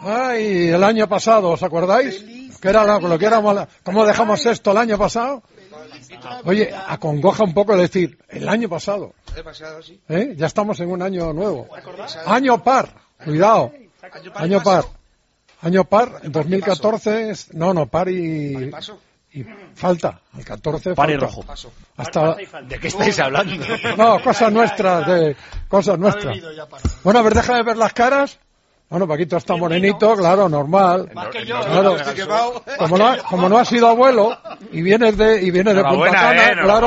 Ay, el año pasado, ¿os acordáis? Que era lo que éramos, ¿cómo dejamos esto el año pasado? Oye, acongoja un poco decir, el año pasado. Ya estamos en un año nuevo. Año par, cuidado. Año par. Año par, en 2014, par y falta. El 14 par y falta. rojo. Hasta... ¿De qué estáis hablando? No, cosas nuestras. Bueno, a ver, deja de ver las caras. Bueno, Paquito está morenito, claro, normal. Claro. Como no has sido abuelo y vienes de Punta Cana, claro.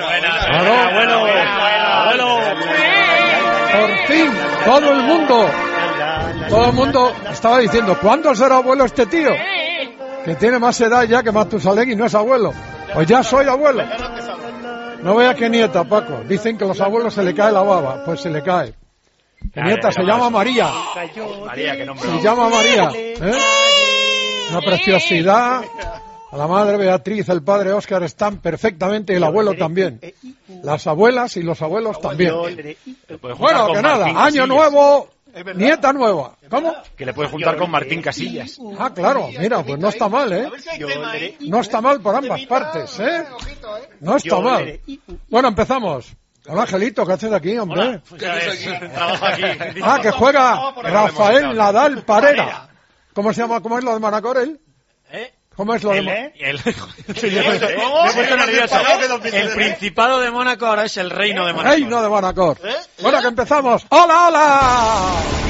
Abuelo. Por fin, todo el mundo estaba diciendo, ¿cuándo será abuelo este tío? Que tiene más edad ya que Matusalén y no es abuelo. Pues ya soy abuelo. No veas qué nieta, Paco. Dicen que a los abuelos se le cae la baba. Pues se le cae. Mi nieta se llama María. María, qué nombre. Se llama María. Una preciosidad. A la madre Beatriz, el padre Óscar están perfectamente y el abuelo también. Las abuelas y los abuelos también. Bueno, que nada. Año nuevo, nieta nueva. ¿Cómo? Que le puedes juntar con Martín Casillas. Ah, claro. Mira, pues no está mal, ¿eh? No está mal por ambas partes, ¿eh? No está mal. Bueno, empezamos. Hola, Angelito, ¿qué haces aquí, hombre? Trabajo aquí. Que juega Rafael Nadal Parera. ¿Cómo se llama? ¿Cómo es lo de Manacor, él? ¿Cómo es lo de El Principado de Mónaco ahora es el Reino de Mónaco. Reino de Manacor. Bueno, que empezamos. ¡Hola, hola!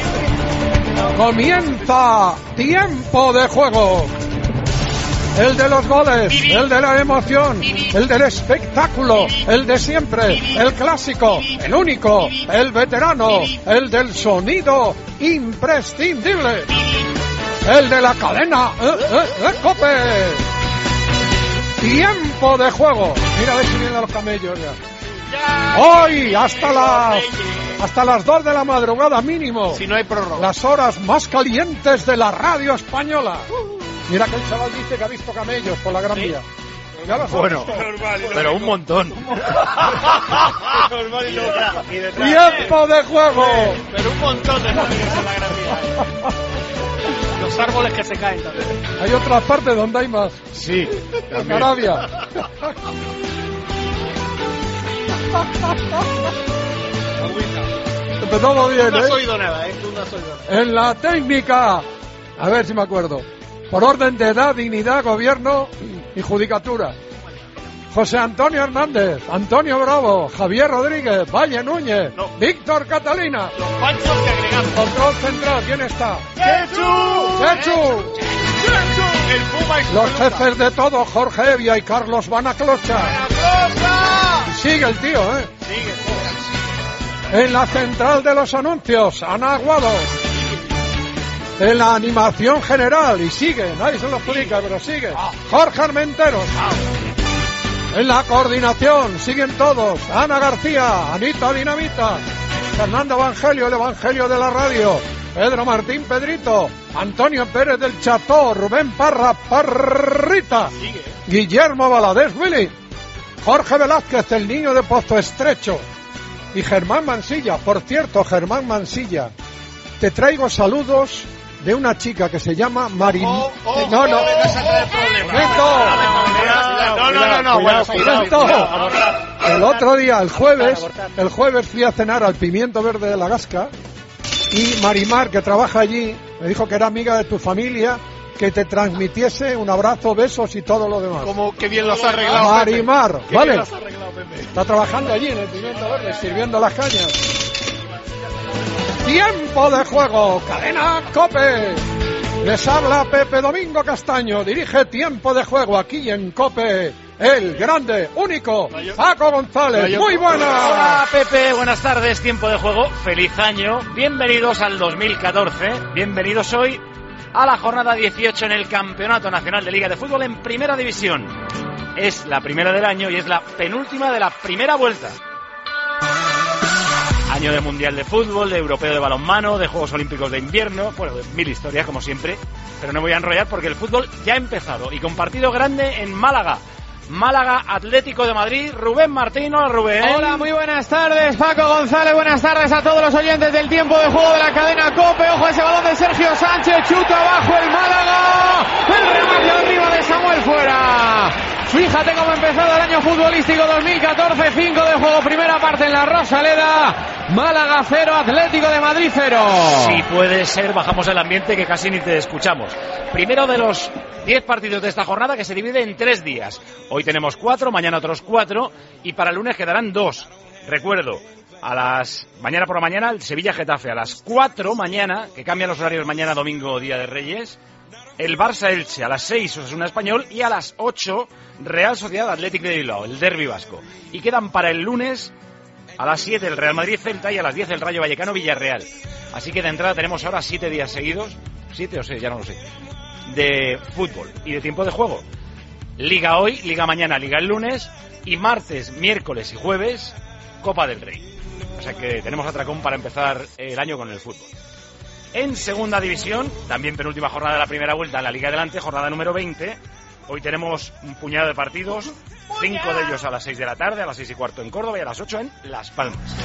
Comienza Tiempo de Juego. El de los goles, el de la emoción, el del espectáculo, el de siempre, el clásico, el único, el veterano, el del sonido imprescindible, el de la cadena, ¡COPE! Tiempo de Juego. Mira a ver si vienen los camellos ya. Hoy hasta las 2 de la madrugada mínimo. Si no hay prórroga. Las horas más calientes de la radio española. Mira que el chaval dice que ha visto camellos por la Gran Vía. Ya lo bueno, pero un montón. Tiempo de Juego. Pero un montón de camellos en la Gran Vía. Los árboles que se caen también. Hay otras partes donde hay más. Sí. En Arabia. Empezamos bien, No has oído nada, Tú no has oído nada. En la técnica. A ver si me acuerdo. Por orden de edad, dignidad, gobierno y judicatura. José Antonio Hernández, Antonio Bravo, Javier Rodríguez, Valle Núñez, Víctor Catalina. Los panchos que agregamos. Control central, ¿quién está? ¡Chechu! El Puma y Los jefes de todo, Jorge Evia y Carlos Banaclocha. Sigue el tío, Sigue. En la central de los anuncios, Ana Aguado. En la animación general, y sigue, nadie se lo explica, pero sigue, Jorge Armenteros. En la coordinación, siguen todos, Ana García, Anita Dinamita, Fernando Evangelio, el Evangelio de la radio, Pedro Martín Pedrito, Antonio Pérez del Cható, Rubén Parra Parrita, Guillermo Valadez Willy, Jorge Velázquez, el niño de Pozo Estrecho, y Germán Mansilla. Por cierto, Germán Mansilla, te traigo saludos de una chica que se llama Marín. El otro día, el jueves fui a cenar al Pimiento Verde de la Gasca y Marimar, que trabaja allí, me dijo que era amiga de tu familia, que te transmitiese un abrazo, besos y todo lo demás. Como que bien los ha arreglado Marimar, Pepe. ¿vale? Está trabajando allí en el Pimiento Verde, sirviendo las cañas. Tiempo de Juego, cadena COPE. Les habla Pepe Domingo Castaño, dirige Tiempo de Juego aquí en COPE, el grande, único, Paco González. Muy buenas. Hola Pepe, buenas tardes, Tiempo de Juego, feliz año, bienvenidos al 2014, bienvenidos hoy a la jornada 18 en el Campeonato Nacional de Liga de Fútbol en Primera División. Es la primera del año y es la penúltima de la primera vuelta. Año de Mundial de Fútbol, de Europeo de Balonmano, de Juegos Olímpicos de Invierno, bueno, de mil historias como siempre, pero no me voy a enrollar porque el fútbol ya ha empezado y con partido grande en Málaga. Málaga Atlético de Madrid. Rubén Martín. Hola, Rubén. Hola, muy buenas tardes, Paco González. Buenas tardes a todos los oyentes del tiempo de juego de la cadena COPE. Ojo a ese balón de Sergio Sánchez. Chuta abajo el Málaga. El remate arriba de Samuel fuera. Fíjate cómo ha empezado el año futbolístico 2014. 5 de juego, primera parte en la Rosaleda. Málaga 0, Atlético de Madrid 0. Si puede ser, bajamos el ambiente que casi ni te escuchamos. Primero de los 10 partidos de esta jornada, que se divide en 3 días. Hoy tenemos 4, mañana otros 4 y para el lunes quedarán 2. Recuerdo, mañana por la mañana el Sevilla-Getafe, a las 4 mañana, que cambian los horarios mañana domingo, Día de Reyes, el Barça-Elche, a las 6 Osasuna Español y a las 8 Real Sociedad Athletic de Bilbao, el derbi vasco. Y quedan para el lunes a las 7 el Real Madrid-Celta y a las 10 el Rayo Vallecano-Villarreal. Así que de entrada tenemos ahora 7 días seguidos, 7 o 6, ya no lo sé, de fútbol y de tiempo de juego. Liga hoy, Liga mañana, Liga el lunes y martes, miércoles y jueves Copa del Rey. O sea que tenemos atracón para empezar el año con el fútbol. En segunda división, también penúltima jornada de la primera vuelta en la Liga Adelante, jornada número 20. Hoy tenemos un puñado de partidos, 5 de ellos a las 6 de la tarde, a las 6 y cuarto en Córdoba y a las 8 en Las Palmas.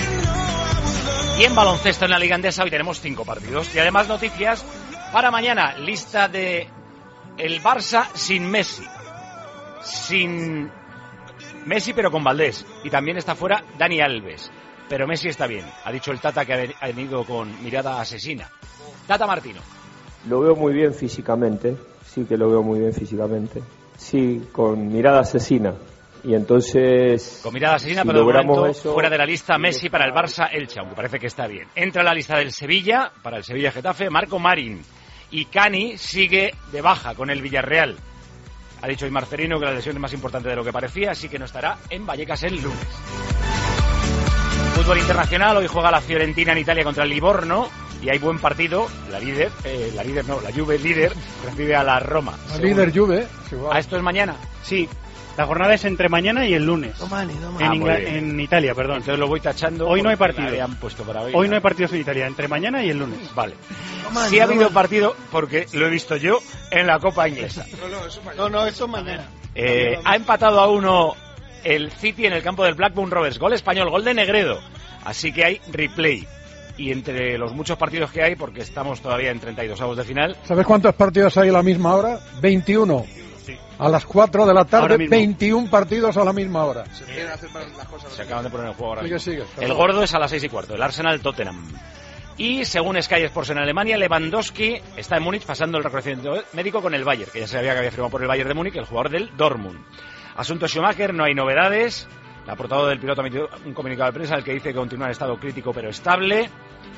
Y en baloncesto en la Liga Endesa hoy tenemos 5 partidos. Y además noticias para mañana, lista de el Barça sin Messi. Sin Messi pero con Valdés. Y también está fuera Dani Alves. Pero Messi está bien. Ha dicho el Tata que ha venido con mirada asesina. Tata Martino. Lo veo muy bien físicamente. Sí que lo veo muy bien físicamente. Sí, con mirada asesina. Y entonces... Con mirada asesina, si pero de momento eso, fuera de la lista Messi para el Barça Elche, aunque parece que está bien. Entra en la lista del Sevilla, para el Sevilla Getafe, Marco Marín. Y Cani sigue de baja con el Villarreal. Ha dicho hoy Marcelino que la lesión es más importante de lo que parecía, así que no estará en Vallecas el lunes. Fútbol internacional, hoy juega la Fiorentina en Italia contra el Livorno y hay buen partido. La Juve líder recibe a la Roma. La líder Juve. ¿A esto es mañana? Sí, la jornada es entre mañana y el lunes. En Italia, perdón. Entonces lo voy tachando. Hoy no hay partido. Hoy no hay partidos en Italia, entre mañana y el lunes. Vale. Sí ha habido partido, porque lo he visto yo, en la Copa Inglesa. No, eso es mañana. Ha empatado a 1 el City en el campo del Blackburn Rovers. Gol español, gol de Negredo. Así que hay replay. Y entre los muchos partidos que hay, porque estamos todavía en 32avos de final. ¿Sabes cuántos partidos hay a la misma hora? 21. Sí. A las 4 de la tarde, 21 partidos a la misma hora. Se acaban de poner en juego ahora. Sigue. El gordo es a las 6 y cuarto. El Arsenal Tottenham. Y según Sky Sports en Alemania, Lewandowski está en Múnich pasando el reconocimiento médico con el Bayern, que ya se sabía que había firmado por el Bayern de Múnich, el jugador del Dortmund. Asunto Schumacher, no hay novedades. La portavoz del piloto ha emitido un comunicado de prensa en el que dice que continúa en estado crítico pero estable.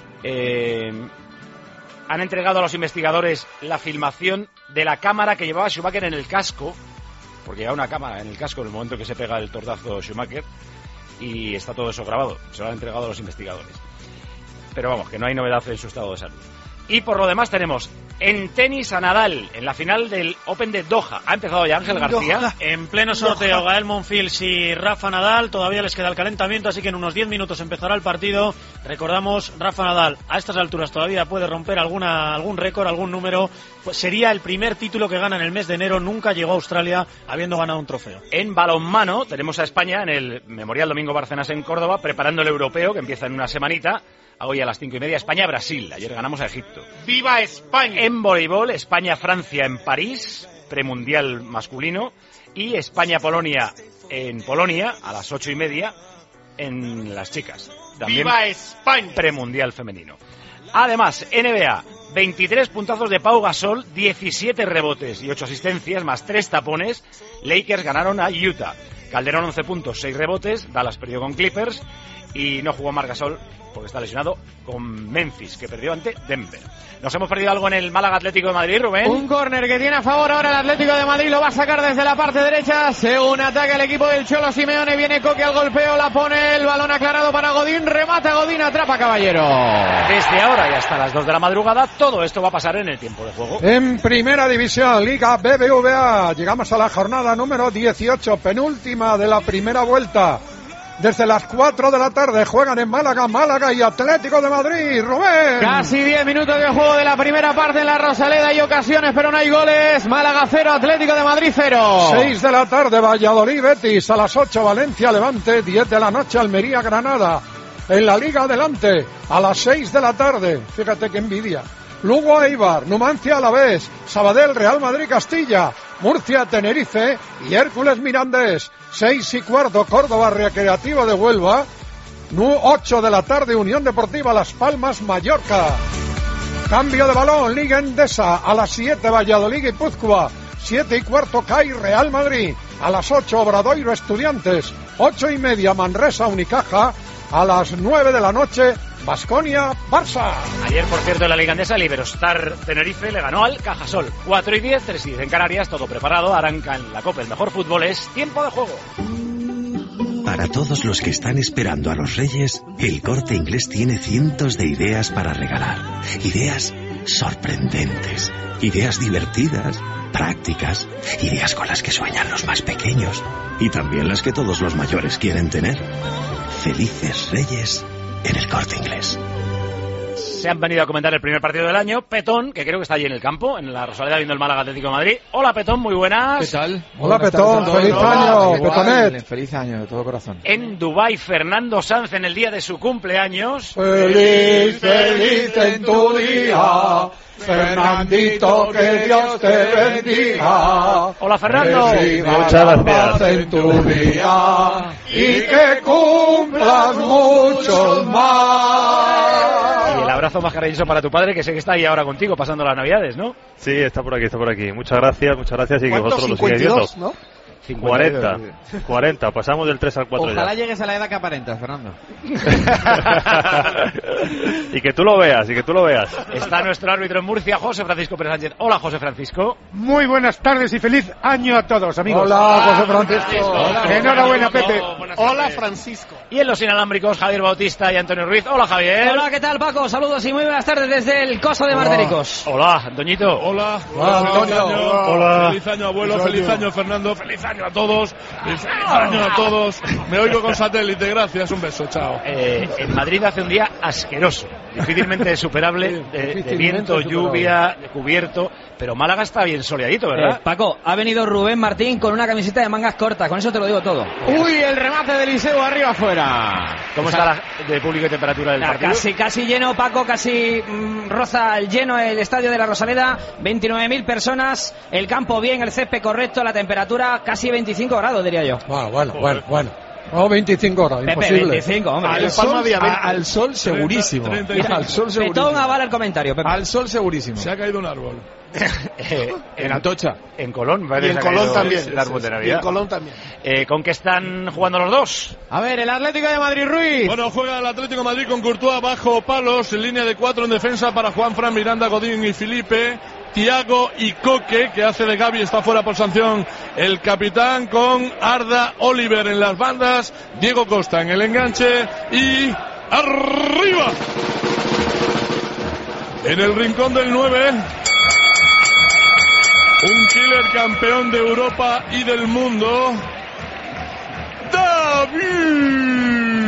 Han entregado a los investigadores la filmación de la cámara que llevaba Schumacher en el casco, porque llevaba una cámara en el casco en el momento que se pega el tortazo Schumacher, y está todo eso grabado. Se lo han entregado a los investigadores. Pero vamos, que no hay novedad en su estado de salud. Y por lo demás tenemos en tenis a Nadal en la final del Open de Doha. Ha empezado ya Ángel García. En pleno sorteo, Gael Monfils y Rafa Nadal. Todavía les queda el calentamiento, así que en unos 10 minutos empezará el partido. Recordamos, Rafa Nadal a estas alturas todavía puede romper algún récord, algún número. Pues sería el primer título que gana en el mes de enero. Nunca llegó a Australia habiendo ganado un trofeo. En balonmano tenemos a España en el Memorial Domingo Bárcenas en Córdoba, preparando el europeo que empieza en una semanita. Hoy a las 5:30, España-Brasil. Ayer ganamos a Egipto. ¡Viva España! En voleibol, España-Francia en París, premundial masculino. Y España-Polonia en Polonia, a las 8:30, en las chicas. También ¡Viva España! Premundial femenino. Además, NBA, 23 puntazos de Pau Gasol, 17 rebotes y 8 asistencias, más 3 tapones. Lakers ganaron a Utah. Calderón 11 puntos, 6 rebotes. Dallas perdió con Clippers. Y no jugó Marc Gasol porque está lesionado con Memphis, que perdió ante Denver. ¿Nos hemos perdido algo en el Málaga Atlético de Madrid, Rubén? Un córner que tiene a favor ahora el Atlético de Madrid, lo va a sacar desde la parte derecha. Según ataca el equipo del Cholo Simeone, viene Coque al golpeo, la pone el balón aclarado para Godín, remata Godín, atrapa Caballero. Desde ahora y hasta las 2 de la madrugada, todo esto va a pasar en el tiempo de juego. En primera división, Liga BBVA, llegamos a la jornada número 18, penúltima de la primera vuelta. Desde las 4 de la tarde juegan en Málaga y Atlético de Madrid. Rubén. Casi 10 minutos de juego de la primera parte en la Rosaleda. Hay ocasiones, pero no hay goles. Málaga 0, Atlético de Madrid 0. 6 de la tarde, Valladolid Betis. A las 8, Valencia Levante. 10 de la noche, Almería Granada. En la Liga adelante, a las 6 de la tarde. Fíjate qué envidia. Lugo Eibar, Numancia Alavés, Sabadell Real Madrid Castilla, Murcia Tenerife y Hércules Mirandés. 6:15, Córdoba Recreativo de Huelva. 8 de la tarde, Unión Deportiva Las Palmas Mallorca. Cambio de balón, Liga Endesa. A las 7, Valladolid Guipúzcoa. 7:15, CAI Real Madrid. A las 8, Obradoiro Estudiantes. 8:30, Manresa Unicaja. A las 9 de la noche, Baskonia Barça. Ayer, por cierto, en la Liga Endesa, el Iberostar Tenerife le ganó al Cajasol. 4:10, 3:10 en Canarias, todo preparado. Arranca en la Copa el mejor fútbol. Es tiempo de juego. Para todos los que están esperando a los Reyes, El Corte Inglés tiene cientos de ideas para regalar. Ideas sorprendentes, ideas divertidas, prácticas, ideas con las que sueñan los más pequeños y también las que todos los mayores quieren tener. Felices Reyes en El Corte Inglés. Se han venido a comentar el primer partido del año. Petón, que creo que está allí en el campo, en la Rosaleda, viendo el Málaga Atlético de Madrid. Hola, Petón, muy buenas. ¿Qué tal? Hola, Petón, feliz año, Petonet. Feliz año, de todo corazón. En Dubái, Fernando Sanz en el día de su cumpleaños. Feliz, feliz en tu día, Fernandito, que Dios te bendiga. Hola, Fernando. Muchas gracias. En tu día y que cumplas muchos más. Y el abrazo más cariñoso para tu padre, que sé que está ahí ahora contigo, pasando las Navidades, ¿no? Sí, está por aquí. Muchas gracias y que vosotros lo sigáis viendo. ¿No? 40, pasamos del 3 al 4 Ojalá ya. llegues a la edad que aparentas, Fernando. y que tú lo veas. Está nuestro árbitro en Murcia, José Francisco Pérez Sánchez. Hola, José Francisco. Muy buenas tardes y feliz año a todos, amigos. Hola, José Francisco. Enhorabuena, Pepe. Hola, Francisco. Y en los inalámbricos, Javier Bautista y Antonio Ruiz. Hola, Javier. Hola, ¿qué tal, Paco? Saludos y muy buenas tardes desde el Coso de Mardericos. Hola, Antoñito. Hola, Antonio. Hola. Feliz año, abuelo. Feliz año, Fernando. Feliz año a todos. Feliz año a todos. Me oigo con satélite. Gracias. Un beso. Chao. En Madrid hace un día asqueroso, difícilmente superable, de viento, lluvia, de cubierto, pero Málaga está bien soleadito, ¿verdad? Paco, ha venido Rubén Martín con una camiseta de mangas cortas, con eso te lo digo todo. Uy, el remate del Liceo arriba afuera. ¿Cómo está la de público y temperatura del partido? Casi lleno, Paco, casi roza el lleno el estadio de la Rosaleda, 29.000 personas, el campo bien, el césped correcto, la temperatura casi 25 grados, diría yo. Bueno. No, 25 horas, Pepe, imposible. 25, hombre. Al sol segurísimo. 30. Al sol segurísimo. Petón avala el comentario, Pepe. Al sol segurísimo. Se ha caído un árbol. En Atocha. En Colón, Y en Colón también. El árbol de Navidad. Y en Colón también. ¿Con qué están jugando los dos? A ver, el Atlético de Madrid, Ruiz. Bueno, juega el Atlético de Madrid con Courtois bajo palos, en línea de 4 en defensa para Juanfran, Miranda, Godín y Felipe. Thiago y Coque, que hace de Gavi, está fuera por sanción el capitán, con Arda, Oliver en las bandas, Diego Costa en el enganche y arriba en el rincón del 9 un killer campeón de Europa y del mundo, David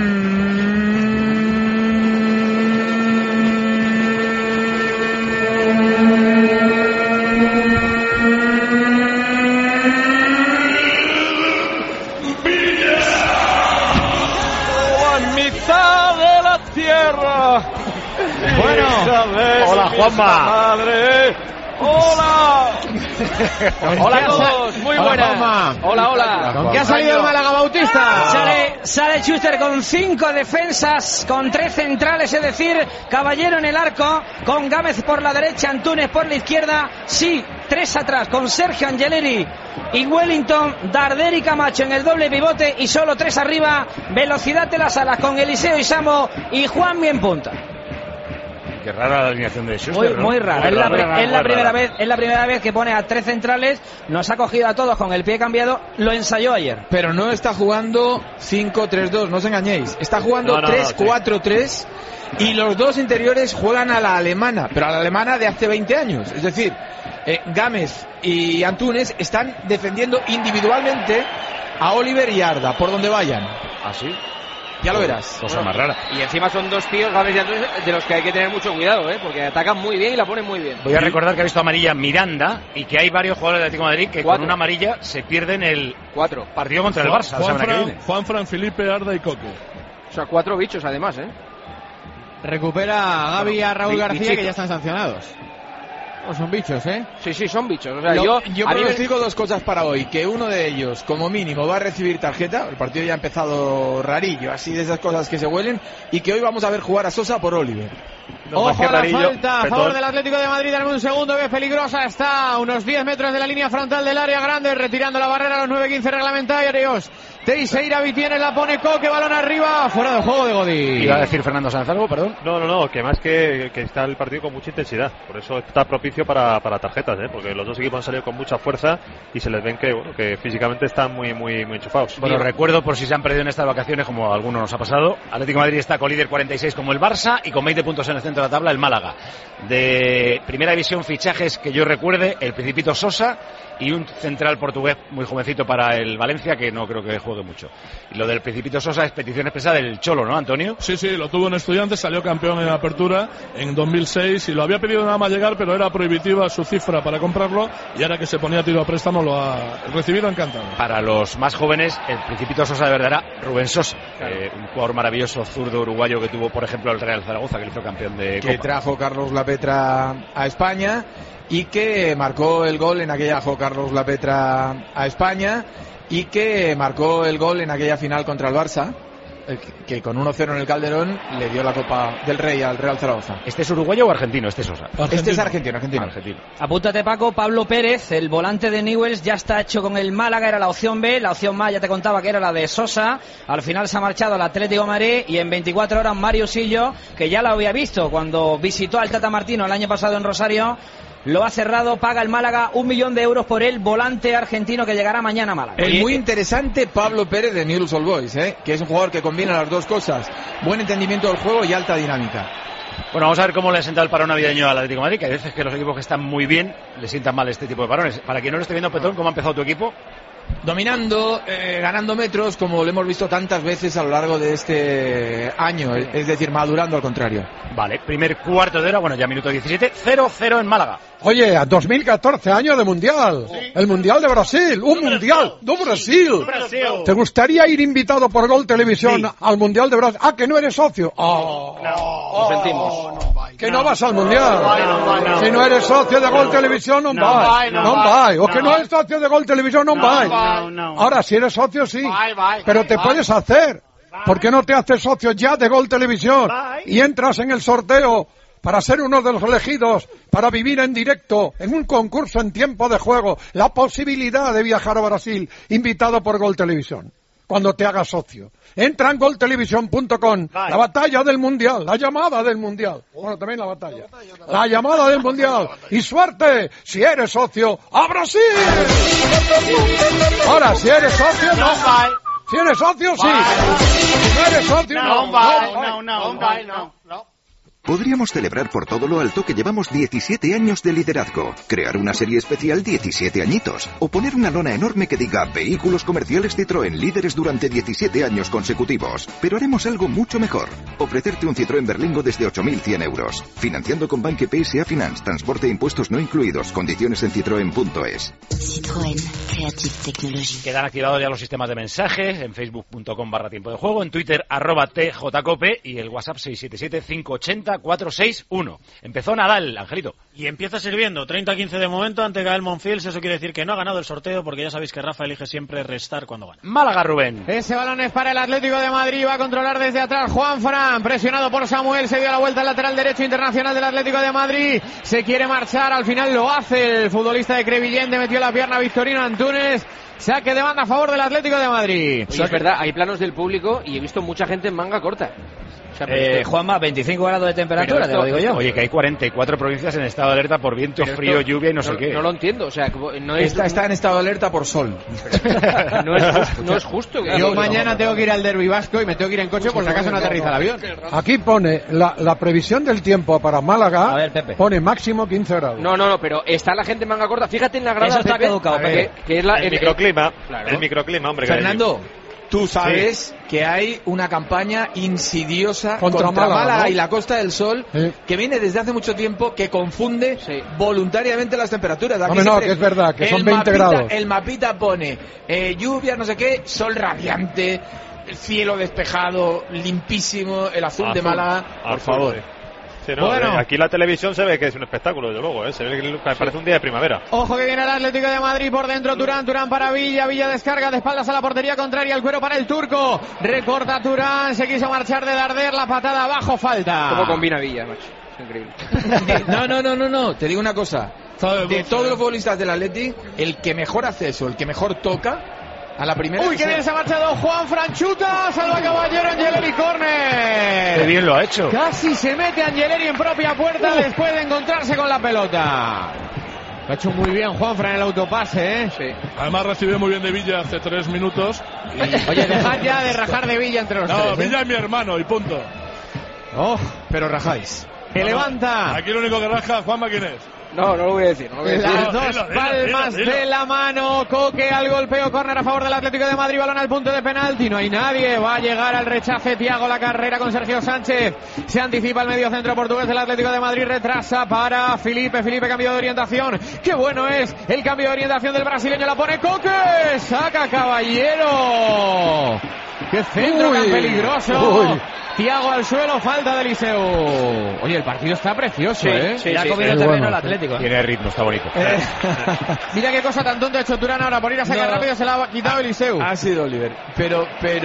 de la tierra. Bueno, hola, Juanma. Madre. Hola. Hola a todos, muy buenas. Hola. ¿Con qué ha salido el Málaga, Bautista? Sale Schuster con 5 defensas, con 3 centrales, es decir, Caballero en el arco, con Gámez por la derecha, Antúnez por la izquierda, sí, 3 atrás, con Sergio Angeleri y Wellington, Darder y Camacho en el doble pivote y solo 3 arriba, velocidad de las alas con Eliseo y Samo y Juanmi en punta. Qué rara la alineación de Schuster, Muy rara. Es la primera vez que pone a 3 centrales, nos ha cogido a todos con el pie cambiado, lo ensayó ayer. Pero no está jugando 5-3-2, no os engañéis. Está jugando 3-4-3 y los dos interiores juegan a la alemana, pero a la alemana de hace 20 años. Es decir, Gámez y Antúnez están defendiendo individualmente a Oliver y Arda, por donde vayan. ¿Ah, sí? Ya lo verás. Cosa más rara. Y encima son dos tíos, Gámez y Antunes, de los que hay que tener mucho cuidado, porque atacan muy bien y la ponen muy bien. Voy a recordar que ha visto amarilla Miranda y que hay varios jugadores del Atlético de Madrid que con una amarilla se pierden el partido contra el Barça la semana que viene. Juanfran, Felipe, Arda y Coque. O sea, 4 bichos además, Recupera a Gavi y a Raúl García, que ya están sancionados. O son bichos, Sí, son bichos. O sea, yo pronostico 2 cosas para hoy. Que uno de ellos, como mínimo, va a recibir tarjeta. El partido ya ha empezado rarillo, así de esas cosas que se huelen. Y que hoy vamos a ver jugar a Sosa por Oliver. Ojo a la falta a favor del Atlético de Madrid. Dame un segundo, que es peligrosa. Está a unos 10 metros de la línea frontal del área grande, retirando la barrera a los 9:15 reglamentarios. Teixeira Vitiene la pone Coque, balón arriba, fuera de juego de Godín. ¿Iba a decir Fernando Sanz algo, perdón? No, que más que está el partido con mucha intensidad. Por eso está propicio para tarjetas, porque los dos equipos han salido con mucha fuerza y se les ven que físicamente están muy enchufados. Bueno, recuerdo, por si se han perdido en estas vacaciones, como a algunos nos ha pasado, Atlético de Madrid está con líder 46 como el Barça y con 20 puntos en el centro de la tabla el Málaga. De primera división, fichajes que yo recuerde, el Principito Sosa y un central portugués muy jovencito para el Valencia, que no creo que juegue mucho. Y lo del Principito Sosa es petición expresa del Cholo, ¿no, Antonio? Sí, lo tuvo en Estudiantes, salió campeón en Apertura en 2006 y lo había pedido nada más llegar, pero era prohibitiva su cifra para comprarlo y ahora que se ponía a tiro a préstamo lo ha recibido encantado. Para los más jóvenes, el Principito Sosa de verdad era Rubén Sosa, un jugador maravilloso zurdo uruguayo que tuvo, por ejemplo, el Real Zaragoza, que le hizo campeón de Copa. Que trajo Carlos Lapetra a España y que marcó el gol en aquella Carlos Lapetra a España y que marcó el gol en aquella final contra el Barça, que con 1-0 en el Calderón le dio la Copa del Rey al Real Zaragoza. ¿Este es uruguayo o argentino? Este es Sosa. Este es argentino. Apúntate, Paco. Pablo Pérez, el volante de Newell's, ya está hecho con el Málaga, era la opción B. La opción A ya te contaba que era la de Sosa. Al final se ha marchado al Atlético de Madrid y en 24 horas Mario Sillo, que ya lo había visto cuando visitó al Tata Martino el año pasado en Rosario, lo ha cerrado, paga el Málaga 1 millón de euros por el volante argentino que llegará mañana a Málaga. El muy interesante Pablo Pérez de Newell's Old Boys, que es un jugador que combina las dos cosas, buen entendimiento del juego y alta dinámica. Bueno, vamos a ver cómo le ha sentado el parón navideño al Atlético de Madrid, que hay veces que los equipos que están muy bien le sientan mal este tipo de parones. Para quien no lo esté viendo, Petón, ¿cómo ha empezado tu equipo? Dominando, ganando metros, como lo hemos visto tantas veces a lo largo de este año, es decir, madurando al contrario. Vale, primer cuarto de hora, bueno, ya minuto 17, 0-0 en Málaga. Oye, 2014, año de Mundial. Sí. El Mundial de Brasil. Un Mundial de Brasil. ¿Te gustaría ir invitado por Gol Televisión al Mundial de Brasil? Ah, que no eres socio. Lo sentimos. Que no vas al Mundial. Si no eres socio de Gol Televisión, no vas. O que no eres socio de Gol Televisión, no vas. Ahora, si eres socio, sí. Pero te puedes hacer. ¿Por qué no te haces socio ya de Gol Televisión? Y entras en el sorteo para ser uno de los elegidos, para vivir en directo, en un concurso en tiempo de juego, la posibilidad de viajar a Brasil, invitado por Gol Televisión, cuando te hagas socio. Entra en goltelevisión.com, la batalla del Mundial, la llamada del Mundial. Bueno, también la batalla. La llamada del Mundial. Y suerte, si eres socio, ¡a Brasil! Ahora, si eres socio, no. Si eres socio, sí. Si no eres socio, no. Podríamos celebrar por todo lo alto que llevamos 17 años de liderazgo, crear una serie especial 17 añitos, o poner una lona enorme que diga Vehículos Comerciales Citroën, líderes durante 17 años consecutivos. Pero haremos algo mucho mejor, ofrecerte un Citroën Berlingo desde 8.100 euros, financiando con Banque PSA Finance, transporte e impuestos no incluidos, condiciones en citroen.es. Citroën, Creative Technology. Quedan activados ya los sistemas de mensajes en facebook.com/tiempo de juego, en Twitter @tjcope y el WhatsApp 677-580-461. Empezó Nadal, Angelito. Y empieza sirviendo, 30-15 de momento ante Gael Monfils. Eso quiere decir que no ha ganado el sorteo, porque ya sabéis que Rafa elige siempre restar cuando gana. Málaga, Rubén. Ese balón es para el Atlético de Madrid, va a controlar desde atrás Juanfran, presionado por Samuel, se dio la vuelta al lateral derecho internacional del Atlético de Madrid, se quiere marchar, al final lo hace el futbolista de Crevillente, metió la pierna Victorino Antunes. Saque de banda a favor del Atlético de Madrid. Oye, es verdad, hay planos del público y he visto mucha gente en manga corta. O sea, Juanma, 25 grados de temperatura, te lo digo yo. Oye, que hay 44 provincias en estado de alerta por viento, frío, lluvia y no sé qué. No lo entiendo, o sea, no es... Está en estado de alerta por sol. no es justo. Yo mañana tengo que ir al Derby Vasco y me tengo que ir en coche por si acaso no aterriza el avión. Aquí pone la previsión del tiempo para Málaga. A ver, Pepe. Pone máximo 15 grados. No, pero está la gente en manga corta. Fíjate en la grada. Eso está caducado, Pepe. Que es el microclima. Claro. El microclima, hombre. Fernando, Tú sabes que hay una campaña insidiosa contra Málaga, ¿no? y la Costa del Sol, que viene desde hace mucho tiempo, que confunde voluntariamente las temperaturas. Aquí no, que es verdad, que son 20 grados. El mapita pone lluvia, no sé qué, sol radiante, el cielo despejado, limpísimo, el azul de Málaga. Por favor. Sí, no, bueno. Aquí la televisión se ve que es un espectáculo, desde luego, se ve que parece un día de primavera. Ojo que viene el Atlético de Madrid por dentro, Turán para Villa descarga de espaldas a la portería contraria, el cuero para el turco, recorta Turán, se quiso marchar de Darder, la patada abajo, falta. ¿Cómo combina Villa, macho? Es increíble. No, te digo una cosa, de todos los futbolistas del Atleti, el que mejor hace eso, el que mejor toca, a la primera. Uy, que bien se ha marchado Juan Franchuta, salva Caballero, Angeleri, córner. Qué bien lo ha hecho. Casi se mete Angeleri en propia puerta después de encontrarse con la pelota. Lo ha hecho muy bien Juanfran en el autopase, Sí. Además recibió muy bien de Villa hace 3 minutos. Oye, dejad ya de rajar de Villa entre los tres. No, Villa es mi hermano y punto. Oh, pero rajáis. Que levanta. Aquí lo único que raja, Juanma, ¿quién es? No lo voy a decir. Las dos palmas de la mano. Coque al golpeo, córner a favor del Atlético de Madrid, balón al punto de penalti, no hay nadie, va a llegar al rechace Thiago, la carrera con Sergio Sánchez, se anticipa el medio centro portugués del Atlético de Madrid, retrasa para Felipe, cambio de orientación, qué bueno es el cambio de orientación del brasileño, la pone Coque, saca Caballero, qué centro tan peligroso. Thiago al suelo, falta de Eliseu. Oye, el partido está precioso, ya ha comido terreno el Atlético. Tiene ritmo, está bonito. Mira qué cosa tan tonta ha hecho Turán ahora por ir a sacar rápido, se la ha quitado Eliseu. Ha sido Oliver, pero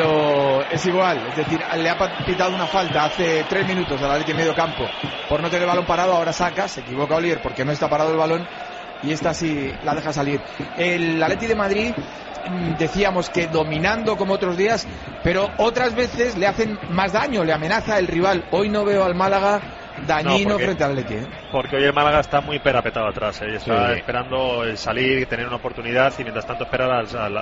es igual, es decir, le ha pitado una falta hace 3 minutos al Atleti en medio campo por no tener el balón parado, ahora saca, se equivoca Oliver porque no está parado el balón y esta sí la deja salir. El Atleti de Madrid, decíamos que dominando como otros días, pero otras veces le hacen más daño, le amenaza el rival. Hoy no veo al Málaga dañino frente al Atleti. Porque hoy el Málaga está muy perapetado atrás, y está esperando el salir, tener una oportunidad y mientras tanto esperar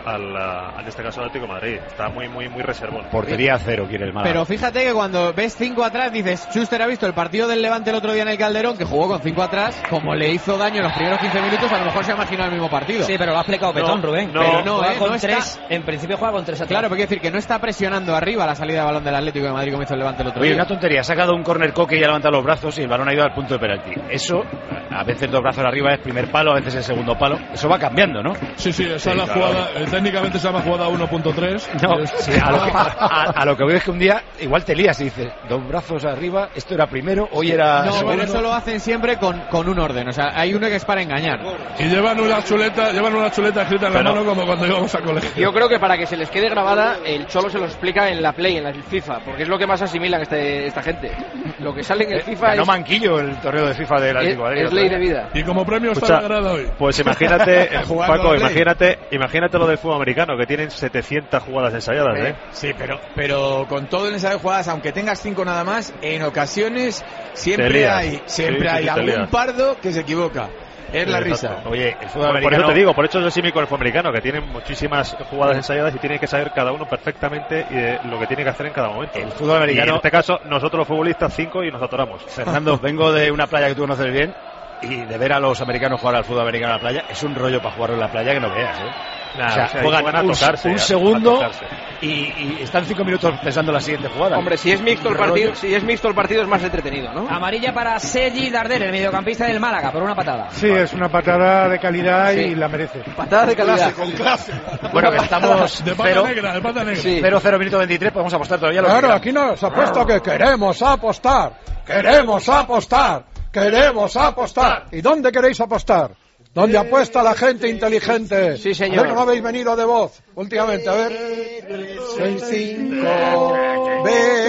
en este caso al Atlético de Madrid. Está muy reservón. Portería 0 quiere el Málaga. Pero fíjate que cuando ves 5 atrás dices, Schuster ha visto el partido del Levante el otro día en el Calderón, que jugó con 5 atrás, como le hizo daño en los primeros 15 minutos, a lo mejor se ha imaginado el mismo partido. Sí, pero lo ha explicado Petón, Rubén. Pero no, con 3, en principio juega con 3 atrás. Claro, pero quiere decir que no está presionando arriba la salida de balón del Atlético de Madrid como hizo el Levante el otro día. Oye, una tontería, ha sacado un córner Coque y ha levantado los brazos y el balón ha ido al punto de penalti. Eso, a veces 2 brazos arriba es primer palo, a veces el segundo palo. Eso va cambiando, ¿no? Sí, esa es la jugada. Técnicamente se llama jugada 1.3. No, sí, a lo que veo es que un día igual te lías y dices, 2 brazos arriba, esto era primero, hoy era... No, pero eso lo hacen siempre con un orden. O sea, hay uno que es para engañar. Y llevan una chuleta escrita en la mano como cuando íbamos a colegio. Yo creo que para que se les quede grabada, el Cholo se lo explica en la Play, en la FIFA, porque es lo que más asimilan esta gente. Lo que sale en el FIFA no manquillo el torneo de FIFA del Atlético de Madrid. Es ley de vida. Y como premio está la grada hoy. Pues imagínate, Paco, imagínate lo del fútbol americano, que tienen 700 jugadas ensayadas, Sí, pero con todo el ensayo de jugadas, aunque tengas 5 nada más, en ocasiones siempre hay algún pardo que se equivoca. Es la risa. Oye, el fútbol americano... Por eso te digo, por eso yo sí con el fútbol americano, que tienen muchísimas jugadas ensayadas y tienen que saber cada uno perfectamente lo que tiene que hacer en cada momento. El fútbol americano... Y en este caso, nosotros los futbolistas 5 y nos atoramos. Fernando, vengo de una playa que tú conoces bien y de ver a los americanos jugar al fútbol americano en la playa, es un rollo para jugarlo en la playa que no veas, o sea, juegan a tocarse, un segundo y están 5 minutos pensando en la siguiente jugada. Hombre, si es mixto el partido es más entretenido, ¿no? Amarilla para Sergi Darder, el mediocampista del Málaga, por una patada. Sí, es una patada de calidad y la merece. Patada de calidad. Con clase. Bueno, que estamos de pata negra. 0-0 minuto 23, podemos apostar todavía. Claro, aquí nos apuesto que queremos apostar. ¿Y dónde queréis apostar? ¿Dónde apuesta la gente inteligente? Sí, señor. A ver, no habéis venido de voz últimamente, a ver. 6-5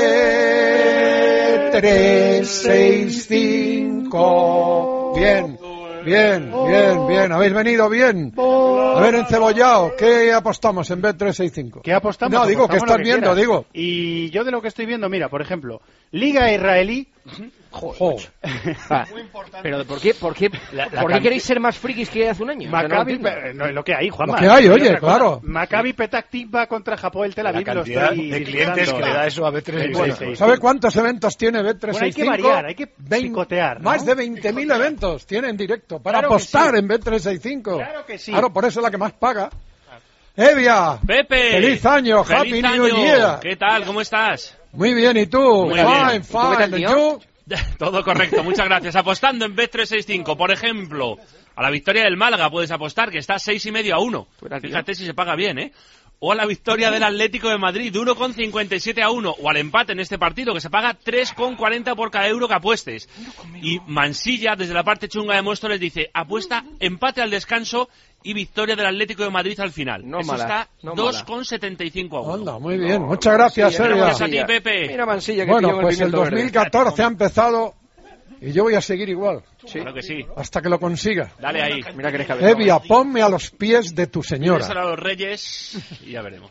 B365. Bien. Habéis venido bien. A ver, encebollado, ¿qué apostamos en B365? ¿Qué apostamos? No, digo, ¿qué estás viendo? Digo. Y yo de lo que estoy viendo, mira, por ejemplo, Liga Israelí. Joder. Muy importante. Pero ¿por qué queréis ser más frikis que hace un año? Maccabi, no es lo que hay, Juanma. Lo que hay, oye, claro. Maccabi Petah Tikva contra Japón, el Tel Aviv. La cantidad de clientes que le da eso a B365. ¿Sabe cuántos eventos tiene B365? Bueno, hay que variar, hay que picotear, ¿no? Más de 20.000 eventos tiene en directo para apostar en B365. Claro que sí. Claro, por eso es la que más paga. Evia. Pepe. Feliz año, Happy New Year. ¿Qué tal? ¿Cómo estás? Muy bien, ¿y tú? Muy bien. Fine. ¿Y tú? Todo correcto, muchas gracias. Apostando en Bet365, por ejemplo, a la victoria del Málaga puedes apostar, que está 6,5-1. Fíjate si se paga bien, ¿eh? O a la victoria del Atlético de Madrid, 1,57-1. O al empate en este partido, que se paga 3,40 por cada euro que apuestes. Y Mansilla, desde la parte chunga de Móstoles, dice, apuesta empate al descanso y victoria del Atlético de Madrid al final. Eso está 2,75-1. Anda, muy bien. Muchas gracias, Evia. Gracias a ti, Pepe. Mira Mansilla, que bueno, pues el 2014 ha empezado y yo voy a seguir igual. Sí. Claro que sí. Hasta que lo consiga. Dale ahí. Mira que eres cabezón. Evia, ponme a los pies de tu señora. A los Reyes y ya veremos.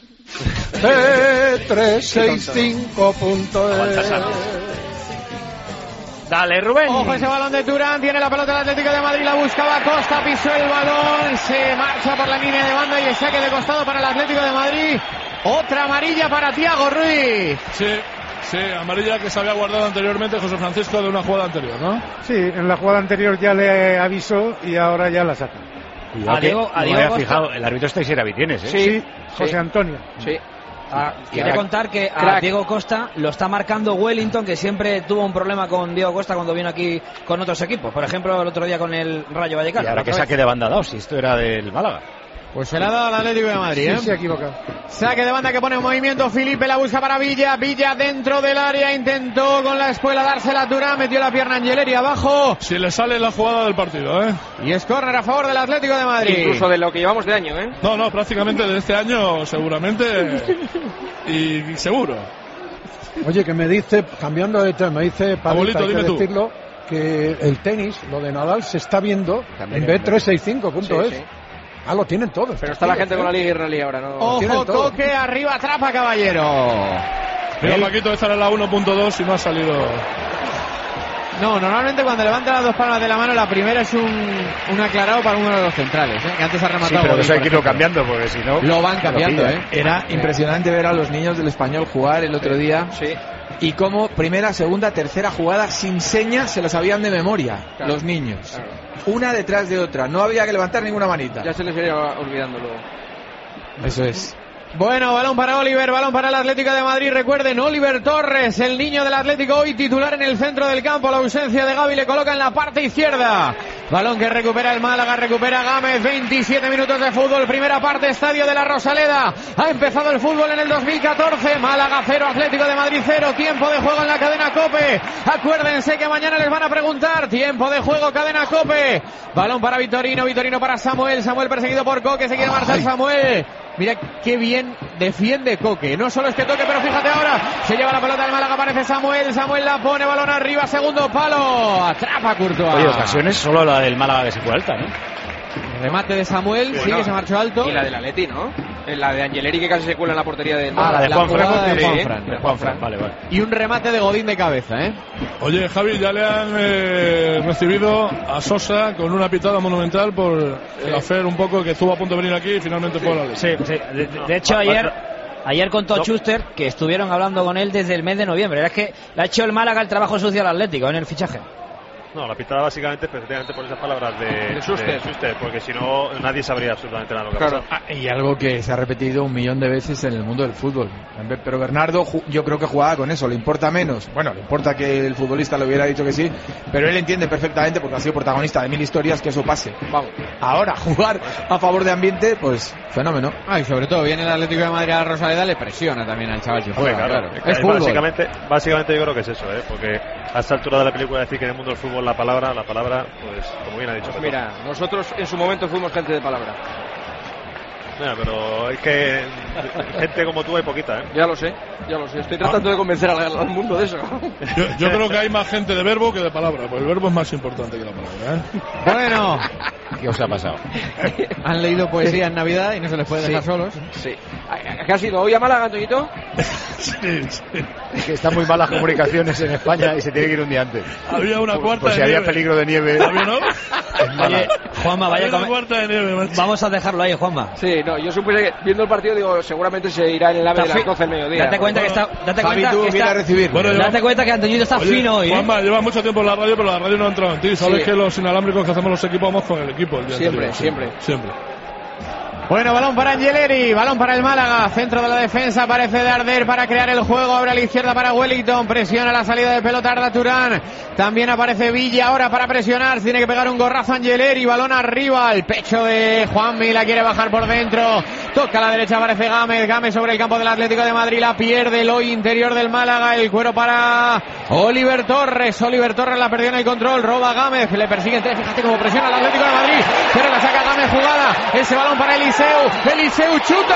Bet365.es. Dale, Rubén. Ojo ese balón de Turán, tiene la pelota del Atlético de Madrid, la buscaba Costa, pisó el balón, se marcha por la línea de banda y el saque de costado para el Atlético de Madrid. Otra amarilla para Thiago Ruiz. Sí, amarilla que se había guardado anteriormente José Francisco de una jugada anterior, ¿no? Sí, en la jugada anterior ya le avisó y ahora ya la saca. A Diego Costa. Fijado, el árbitro está Isera Vitienes, ¿eh? Sí, José Antonio. Sí. Quiero contar que a Diego Costa lo está marcando Wellington, que siempre tuvo un problema con Diego Costa cuando vino aquí con otros equipos. Por ejemplo, el otro día con el Rayo Vallecano. Y ahora que saque de banda ha dado, si esto era del Málaga. Pues se la ha dado al Atlético de Madrid, ¿eh? Sí, se ha equivocado. Saque de banda que pone en movimiento Felipe, la busca para Villa. Villa dentro del área, intentó con la espuela dársela a Turán, metió la pierna Angeleri abajo. Si le sale la jugada del partido, ¿eh? Y es córner a favor del Atlético de Madrid. Incluso de lo que llevamos de año, ¿eh? No, prácticamente de este año seguramente y seguro. Oye, que me dice, cambiando de tema, me dice Pablito, hay que decirlo, que el tenis, lo de Nadal, se está viendo también en Bet365.es. Sí. Ah, lo tienen todos. Pero está la gente con la Liga Israelí ahora, ¿no? Ojo, Coque, arriba, atrapa, caballero. Mira, Paquito, esta era la 1.2 y no ha salido. No, normalmente cuando levanta las dos palmas de la mano, la primera es un aclarado para uno de los centrales, ¿eh? Que antes ha rematado. Sí, pero eso hay que irlo cambiando, porque si no... Lo van cambiando, ¿eh? Era impresionante ver a los niños del Español jugar el otro día. Sí. Y cómo primera, segunda, tercera jugada sin señas se lo sabían de memoria, claro, los niños. Claro. Una detrás de otra, no había que levantar ninguna manita. Ya se les iría olvidando luego. Eso es. Bueno, balón para Oliver, balón para el Atlético de Madrid. Recuerden, Oliver Torres, el niño del Atlético, hoy titular en el centro del campo. La ausencia de Gavi le coloca en la parte izquierda. Balón que recupera el Málaga, recupera Gámez. 27 minutos de fútbol, primera parte, Estadio de la Rosaleda. Ha empezado el fútbol en el 2014. Málaga 0, Atlético de Madrid 0. Tiempo de juego en la cadena COPE. Acuérdense que mañana les van a preguntar. Tiempo de juego, cadena COPE. Balón para Vitorino, Vitorino para Samuel. Samuel perseguido por Coque, se quiere marchar Samuel. Mira qué bien defiende Coque. No solo es que toque, pero fíjate ahora. Se lleva la pelota del Málaga, aparece Samuel. Samuel la pone, balón arriba, segundo palo. Atrapa Courtois. Oye, ocasiones solo la del Málaga que se fue alta, ¿no? Remate de Samuel, sí que se marchó alto. Y la del Atleti, ¿no? La de Angeleri que casi se cuela en la portería del Málaga. La de Juanfran. De Juanfran, vale. Y un remate de Godín de cabeza, ¿eh? Oye, Javi, ya le han recibido a Sosa con una pitada monumental por el hacer un poco que estuvo a punto de venir aquí y finalmente fue a la ley. Sí. De hecho, ayer contó Schuster que estuvieron hablando con él desde el mes de noviembre. Es que le ha hecho el Málaga el trabajo sucio al Atlético en el fichaje. No, la pitada básicamente precisamente por esas palabras de Schuster, porque si no nadie sabría absolutamente nada lo que ha pasado. Y algo que se ha repetido 1.000.000 de veces en el mundo del fútbol. Pero Bernardo yo creo que jugaba con eso, le importa menos. Bueno, le importa que el futbolista le hubiera dicho que sí, pero él entiende perfectamente, porque ha sido protagonista de 1000 historias, que eso pase. Vamos, ahora jugar a favor de ambiente, pues fenómeno. Y sobre todo viene el Atlético de Madrid a la Rosaleda, le presiona también al chaval que juega. Claro. Es básicamente yo creo que es eso, porque a esta altura de la película decir que en el mundo del fútbol la palabra, pues como bien ha dicho. Pues mira, nosotros en su momento fuimos gente de palabra. Mira, pero es que gente como tú hay poquita, ¿eh? Ya lo sé. Estoy tratando de convencer al mundo de eso. Yo creo que hay más gente de verbo que de palabra, porque el verbo es más importante que la palabra, ¿eh? Bueno, ¿qué os ha pasado? Han leído poesía en Navidad y no se les puede dejar solos. Sí. ¿Qué ha sido hoy a Málaga, Antoñito? Sí. Es que están muy mal las comunicaciones en España y se tiene que ir un día antes. Había una cuarta por si de había nieve. peligro de nieve. ¿Había, no? Oye, Juanma, vaya una cuarta de nieve, macho. Vamos a dejarlo ahí, Juanma. Sí, no, yo supuse que viendo el partido digo, seguramente se irá en el AVE de las 12 del mediodía. Date cuenta que está. Date cuenta que está. Recibir. Bueno, Date cuenta que Antoñito está fino hoy, ¿eh? Juanma, lleva mucho tiempo en la radio, pero la radio no ha entrado en ti. Sabes que los inalámbricos que hacemos los equipos vamos con el equipo el día Siempre. anterior. Siempre. Bueno, balón para Angeleri, balón para el Málaga, centro de la defensa, parece de arder para crear el juego, abre a la izquierda para Wellington, presiona la salida de pelota Arda Turán, también aparece Villa ahora para presionar, tiene que pegar un gorrazo Angeleri, balón arriba, al pecho de Juanmi, la quiere bajar por dentro, toca a la derecha, aparece Gámez sobre el campo del Atlético de Madrid, la pierde el hoy interior del Málaga, el cuero para Oliver Torres la perdió en el control, roba Gámez, le persigue, fíjate cómo presiona el Atlético de Madrid, pero la saca Gámez jugada, ese balón para Eliseu chuta,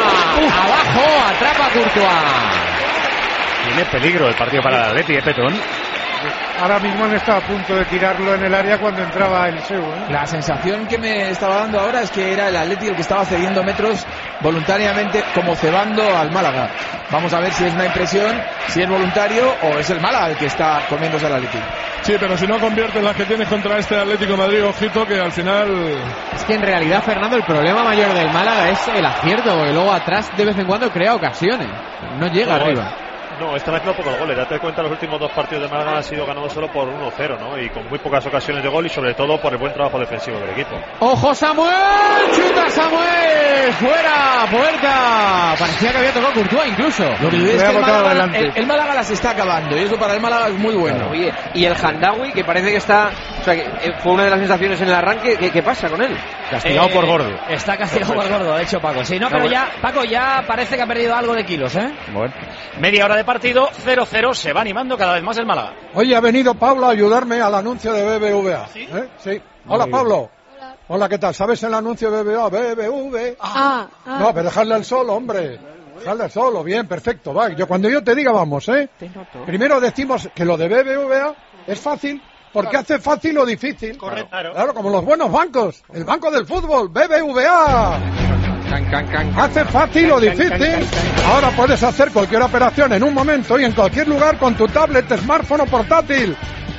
abajo, atrapa Courtois. Tiene peligro el partido para el Atleti, Petón. Ahora mismo han estado a punto de tirarlo en el área cuando entraba Eliseu, La sensación que me estaba dando ahora es que era el Atleti el que estaba cediendo metros voluntariamente, como cebando al Málaga. Vamos a ver si es una impresión, si es voluntario o es el Málaga el que está comiéndose al Atleti. Sí, pero si no convierten las que tienes contra este Atlético de Madrid, ojito que al final... Es que en realidad, Fernando, el problema mayor del Málaga es el acierto, porque luego atrás de vez en cuando crea ocasiones, no llega arriba. No, esta vez no pocos goles. Date cuenta, los últimos dos partidos de Málaga han sido ganados solo por 1-0, ¿no? Y con muy pocas ocasiones de gol y sobre todo por el buen trabajo defensivo del equipo. ¡Ojo Samuel! ¡Chuta Samuel! ¡Fuera! ¡Puerta! Parecía que había tocado Courtois incluso. Lo que es que el Málaga las está acabando y eso para el Málaga es muy bueno. Oye, y el Handawi, que parece que está... O sea, que fue una de las sensaciones en el arranque. ¿Qué pasa con él? Castigado por gordo. Está castigado por gordo, ha dicho Paco. Sí, no, pero ya, Paco, ya parece que ha perdido algo de kilos, ¿eh? Bueno. Media hora de partido, 0-0, se va animando cada vez más el Málaga. Hoy ha venido Pablo a ayudarme al anuncio de BBVA. ¿Sí? Sí. Hola, Pablo. Hola, ¿qué tal? ¿Sabes el anuncio de BBVA? BBVA. No, pero dejarle al solo, hombre. Dejarle al solo, bien, perfecto. Va. Cuando yo te diga, vamos, ¿eh? Primero decimos que lo de BBVA es fácil. Porque hace fácil o difícil. Correcto. Claro, como los buenos bancos. El banco del fútbol, BBVA. Hace fácil o difícil. Ahora puedes hacer cualquier operación en un momento y en cualquier lugar con tu tablet, smartphone o portátil.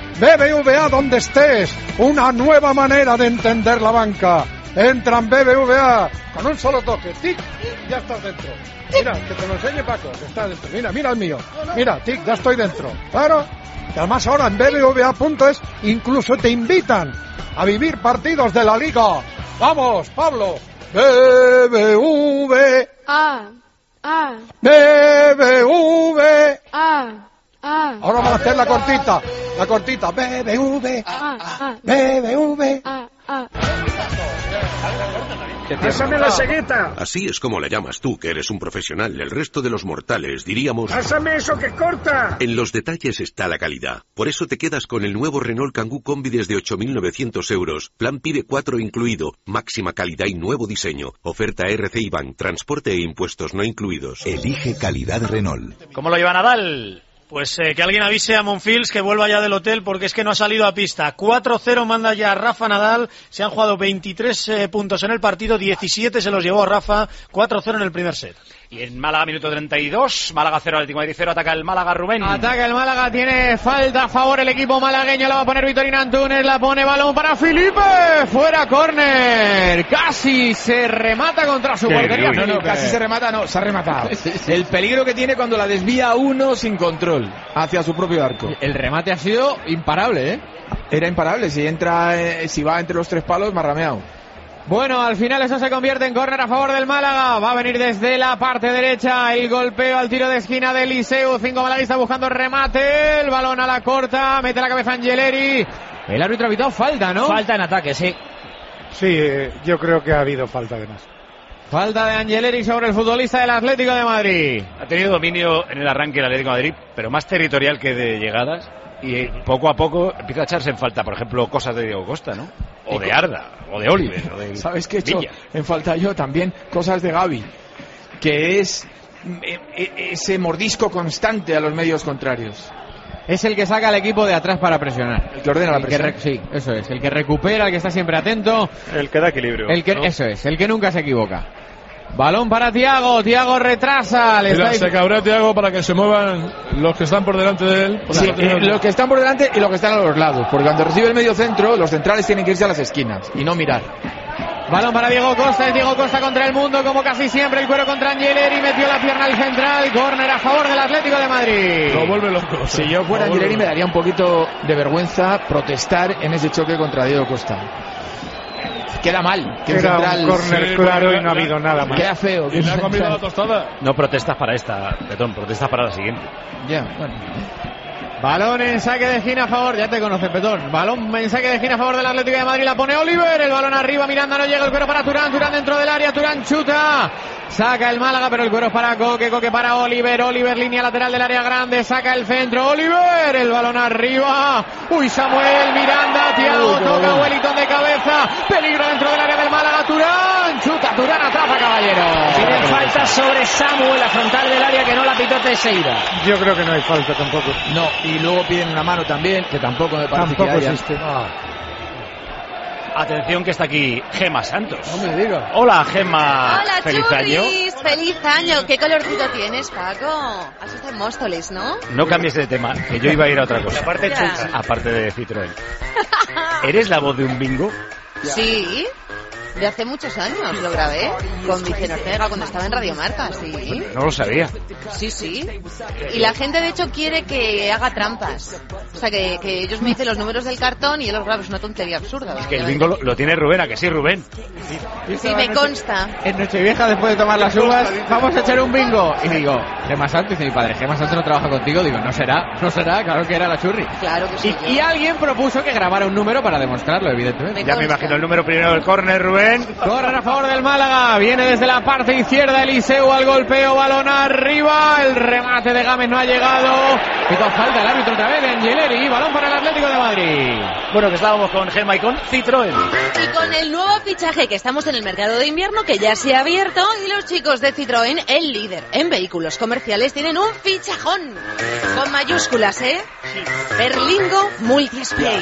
BBVA donde estés. Una nueva manera de entender la banca. Entra en BBVA con un solo toque. ¡Tic! Ya estás dentro. Mira, que te lo enseñe Paco, que está dentro. Mira el mío. Mira, tic, ya estoy dentro. Claro. Y además ahora en bbva.es incluso te invitan a vivir partidos de la Liga. ¡Vamos, Pablo! BBVA. BBVA. Ahora vamos a hacer la cortita. BBVA. BBVA. ¡Pásame la cegueta! Así es como la llamas tú, que eres un profesional. El resto de los mortales diríamos... ¡Pásame eso que corta! En los detalles está la calidad. Por eso te quedas con el nuevo Renault Kangoo Combi desde 8.900 euros. Plan PIB 4 incluido. Máxima calidad y nuevo diseño. Oferta RC Bank. Transporte e impuestos no incluidos. Elige calidad Renault. ¿Cómo lo lleva Nadal? Pues que alguien avise a Monfils que vuelva ya del hotel porque es que no ha salido a pista. 4-0 manda ya Rafa Nadal. Se han jugado 23 puntos en el partido, 17 se los llevó Rafa, 4-0 en el primer set. Y en Málaga, minuto 32, Málaga 0, Atlético de Madrid 0, ataca el Málaga, Rubén. Ataca el Málaga, tiene falta a favor el equipo malagueño, la va a poner Vitorino Antunes, la pone balón para Filipe, fuera córner, casi se remata contra su portería. No, casi se remata, no, se ha rematado. El peligro que tiene cuando la desvía uno sin control hacia su propio arco. El remate ha sido imparable, ¿eh? Era imparable, si va entre los tres palos, marrameado. Bueno, al final eso se convierte en córner a favor del Málaga. Va a venir desde la parte derecha el golpeo al tiro de esquina de Eliseu. 5 malaguistas buscando remate. El balón a la corta. Mete la cabeza Angeleri. El árbitro ha pitado falta, ¿no? Falta en ataque, sí. Sí, yo creo que ha habido falta además. Falta de Angeleri sobre el futbolista del Atlético de Madrid. Ha tenido dominio en el arranque el Atlético de Madrid, pero más territorial que de llegadas. Y poco a poco empieza a echarse en falta, por ejemplo, cosas de Diego Costa, ¿no? O de Arda, o de Oliver, o de... ¿Sabes qué he hecho en falta yo también? Cosas de Gavi, que es ese mordisco constante a los medios contrarios. Es el que saca al equipo de atrás para presionar. El que ordena la presión. Sí, eso es. El que recupera, el que está siempre atento. El que da equilibrio. ¿no? Eso es, el que nunca se equivoca. Balón para Thiago, Thiago retrasa. Se cabrea Thiago para que se muevan los que están por delante de él. Sí, los que están por delante y los que están a los lados, porque cuando recibe el medio centro, los centrales tienen que irse a las esquinas y no mirar. Balón para Diego Costa, es Diego Costa contra el mundo, como casi siempre, el cuero contra Angeleri, metió la pierna al central, córner a favor del Atlético de Madrid. Lo vuelve loco. Si yo fuera Angeleri me daría un poquito de vergüenza protestar en ese choque contra Diego Costa. queda mal. Que era central, un córner claro y no ha habido nada más. Queda feo. ¿Y le ha comido la tostada? No protestas para esta, Petón, protestas para la siguiente. Ya, bueno. Balón en saque de esquina a favor, ya te conoces, Petón. Balón en saque de esquina a favor del Atlético de Madrid, la pone Oliver, el balón arriba, Miranda no llega, el cuero para Turán, Turán dentro del área, Turán chuta, saca el Málaga, pero el cuero es para Coque, Coque para Oliver, Oliver línea lateral del área grande, saca el centro, Oliver, el balón arriba, uy, Samuel, Miranda, Thiago, toca Wellington de cabeza, peligro dentro del área del Málaga, Turán, chuta, Turán atrapa, Caballero. Tienen falta sobre Samuel, la frontal del área que no la pitó Teixeira. Yo creo que no hay falta tampoco. No, y luego piden una mano también, que tampoco me parece que haya. Existe. Atención que está aquí Gema Santos. No me digas. Hola, Gema. Hola, Feliz año. Feliz año. ¿Qué colorcito tienes, Paco? Has estado en Móstoles, ¿no? No cambies de tema, que yo iba a ir a otra cosa. Aparte chunga. Aparte de Citroën. ¿Eres la voz de un bingo? Sí. De hace muchos años lo grabé con Vicente Ortega cuando estaba en Radio Marca, sí. No lo sabía. Sí, sí. Y la gente de hecho quiere que haga trampas. O sea, que ellos me dicen los números del cartón y yo los grabo. Es una tontería absurda. Es que el bingo lo tiene Rubén, ¿a que sí, Rubén? Sí, me consta. En Nochevieja, después de tomar las uvas, vamos a echar un bingo. Y digo, Gema Santos, dice mi padre, Gema Santos no trabaja contigo. Digo, no será, claro que era la churri. Claro que sí. Y alguien propuso que grabara un número para demostrarlo, evidentemente. Ya me imagino el número primero del córner, Rubén. Corre a favor del Málaga, viene desde la parte izquierda Eliseu al golpeo, balón arriba, el remate de Gámez no ha llegado, y con falta el árbitro otra vez de Angeleri, balón para el Atlético de Madrid. Bueno, que estábamos con Gema y con Citroën. Y con el nuevo fichaje que estamos en el mercado de invierno que ya se ha abierto y los chicos de Citroën, el líder en vehículos comerciales, tienen un fichajón con mayúsculas, Berlingo Multispray.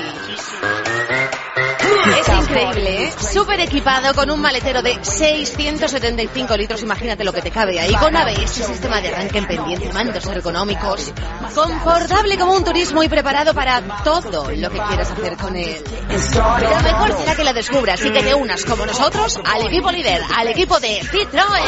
Es increíble, súper equipado con un maletero de 675 litros, imagínate lo que te cabe ahí, con ABS, sistema de arranque en pendiente, mandos ergonómicos, confortable como un turismo y preparado para todo lo que quieras hacer con él. Lo mejor será que lo descubras y que te unas como nosotros al equipo líder, al equipo de Citroën.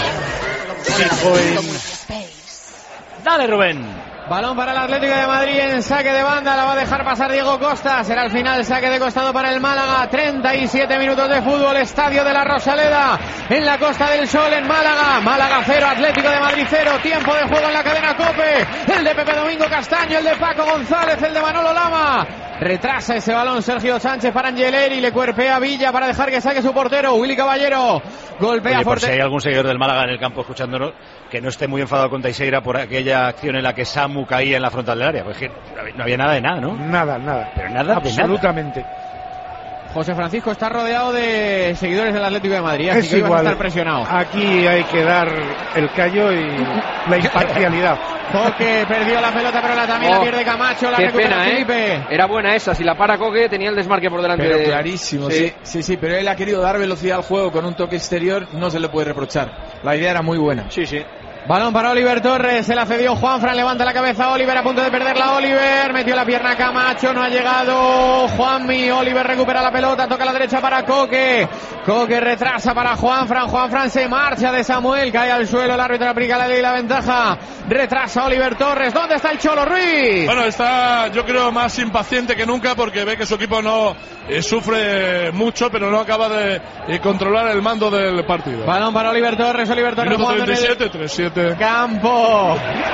Dale, Rubén. Balón para el Atlético de Madrid en saque de banda, la va a dejar pasar Diego Costa, será al final saque de costado para el Málaga, 37 minutos de fútbol, Estadio de la Rosaleda, en la Costa del Sol en Málaga, Málaga 0, Atlético de Madrid 0, tiempo de juego en la cadena COPE, el de Pepe Domingo Castaño, el de Paco González, el de Manolo Lama, retrasa ese balón Sergio Sánchez para Angeleri, le cuerpea Villa para dejar que saque su portero, Willy Caballero, golpea Oye, por fuerte. si hay algún seguidor del Málaga en el campo escuchándonos, que no esté muy enfadado con Teixeira por aquella acción en la que Samu caía en la frontal del área, porque no había nada de nada, ¿no? Nada. Pero nada, absolutamente. José Francisco está rodeado de seguidores del Atlético de Madrid, así que va a estar presionado. Aquí hay que dar el callo y la imparcialidad. Coque perdió la pelota, pero también la pierde Camacho, la recupera Felipe. Era buena esa, si la para Coque tenía el desmarque por delante. Pero clarísimo, sí, pero él ha querido dar velocidad al juego con un toque exterior, no se le puede reprochar. La idea era muy buena. Sí. Balón para Oliver Torres, se la cedió Juanfran, levanta la cabeza Oliver, a punto de perderla Oliver, metió la pierna Camacho, no ha llegado Juanmi, Oliver recupera la pelota, toca a la derecha para Coque, Coque retrasa para Juanfran se marcha de Samuel, cae al suelo, el árbitro aplica la ley y la ventaja, retrasa Oliver Torres, ¿dónde está el Cholo Ruiz? Bueno, está yo creo más impaciente que nunca porque ve que su equipo no sufre mucho, pero no acaba de controlar el mando del partido. Balón para Oliver Torres Minuto 37, 3-7. Campo.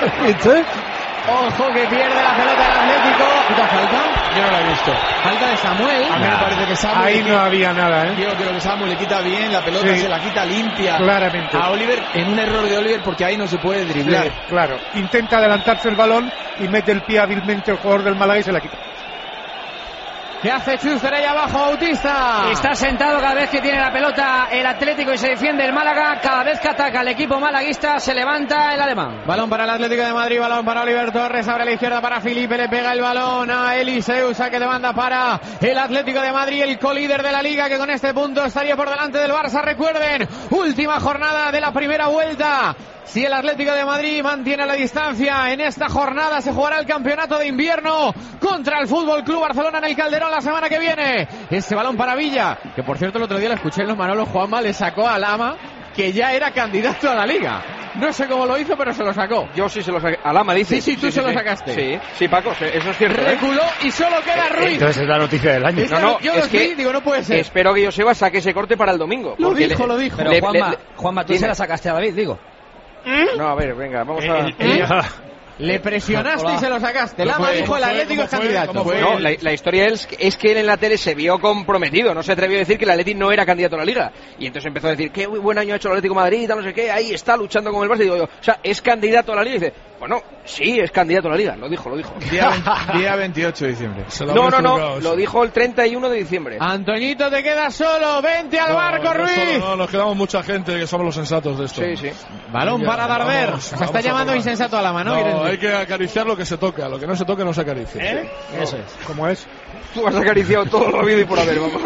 Ojo que pierde la pelota el Atlético. ¿Quita falta? Yo no la he visto. Falta de Samuel. A mí me parece que Samuel ahí no había nada, ¿eh? Yo creo que Samuel le quita bien la pelota, se la quita limpia. Claramente. A Oliver, en un error de Oliver, porque ahí no se puede driblar. Sí, claro. Intenta adelantarse el balón y mete el pie hábilmente el jugador del Málaga y se la quita. ¿Qué hace Schuster ahí abajo, Bautista? Está sentado cada vez que tiene la pelota el Atlético y se defiende el Málaga. Cada vez que ataca el equipo malaguista se levanta el alemán. Balón para el Atlético de Madrid, balón para Oliver Torres, abre a la izquierda para Felipe, le pega el balón a Eliseu, saque de banda para el Atlético de Madrid, el colíder de la Liga que con este punto estaría por delante del Barça. Recuerden, última jornada de la primera vuelta. Si el Atlético de Madrid mantiene la distancia en esta jornada, se jugará el campeonato de invierno contra el Fútbol Club Barcelona en el Calderón la semana que viene. Ese balón para Villa, que por cierto el otro día lo escuché en los Manolos, Juanma le sacó a Lama, que ya era candidato a la Liga. No sé cómo lo hizo, pero se lo sacó. Yo sí se lo saqué. Alama dice. Sí, tú se lo sacaste. Sí, Paco, eso es cierto. Reculó y solo queda Ruiz. Entonces es la noticia del año. Yo es que digo, no puede ser. Espero que Joseba saque ese corte para el domingo. Lo dijo. Pero Juanma, tú se la sacaste a David, digo. No, a ver, venga, vamos a... Le presionaste y se lo sacaste. Lama dijo el Atlético es candidato. No, la historia es que él en la tele se vio comprometido. No se atrevió a decir que el Atlético no era candidato a la Liga. Y entonces empezó a decir, qué buen año ha hecho el Atlético de Madrid, no sé qué, ahí está luchando con el Barça. Y digo yo, o sea, ¿es candidato a la Liga? Y dice, bueno, sí, es candidato a la Liga. Lo dijo. Día 28 de diciembre. No, lo dijo el 31 de diciembre. Antoñito, te quedas solo, vente al barco, Ruiz. No, nos quedamos mucha gente que somos los sensatos de esto. Sí. Balón para Darder. Se está llamando insensato a Lama, ¿no? No, hay que acariciar lo que se toca, lo que no se toque no se acaricia. Eso es. ¿Cómo es? Tú has acariciado todo lo habido y por haber, vamos.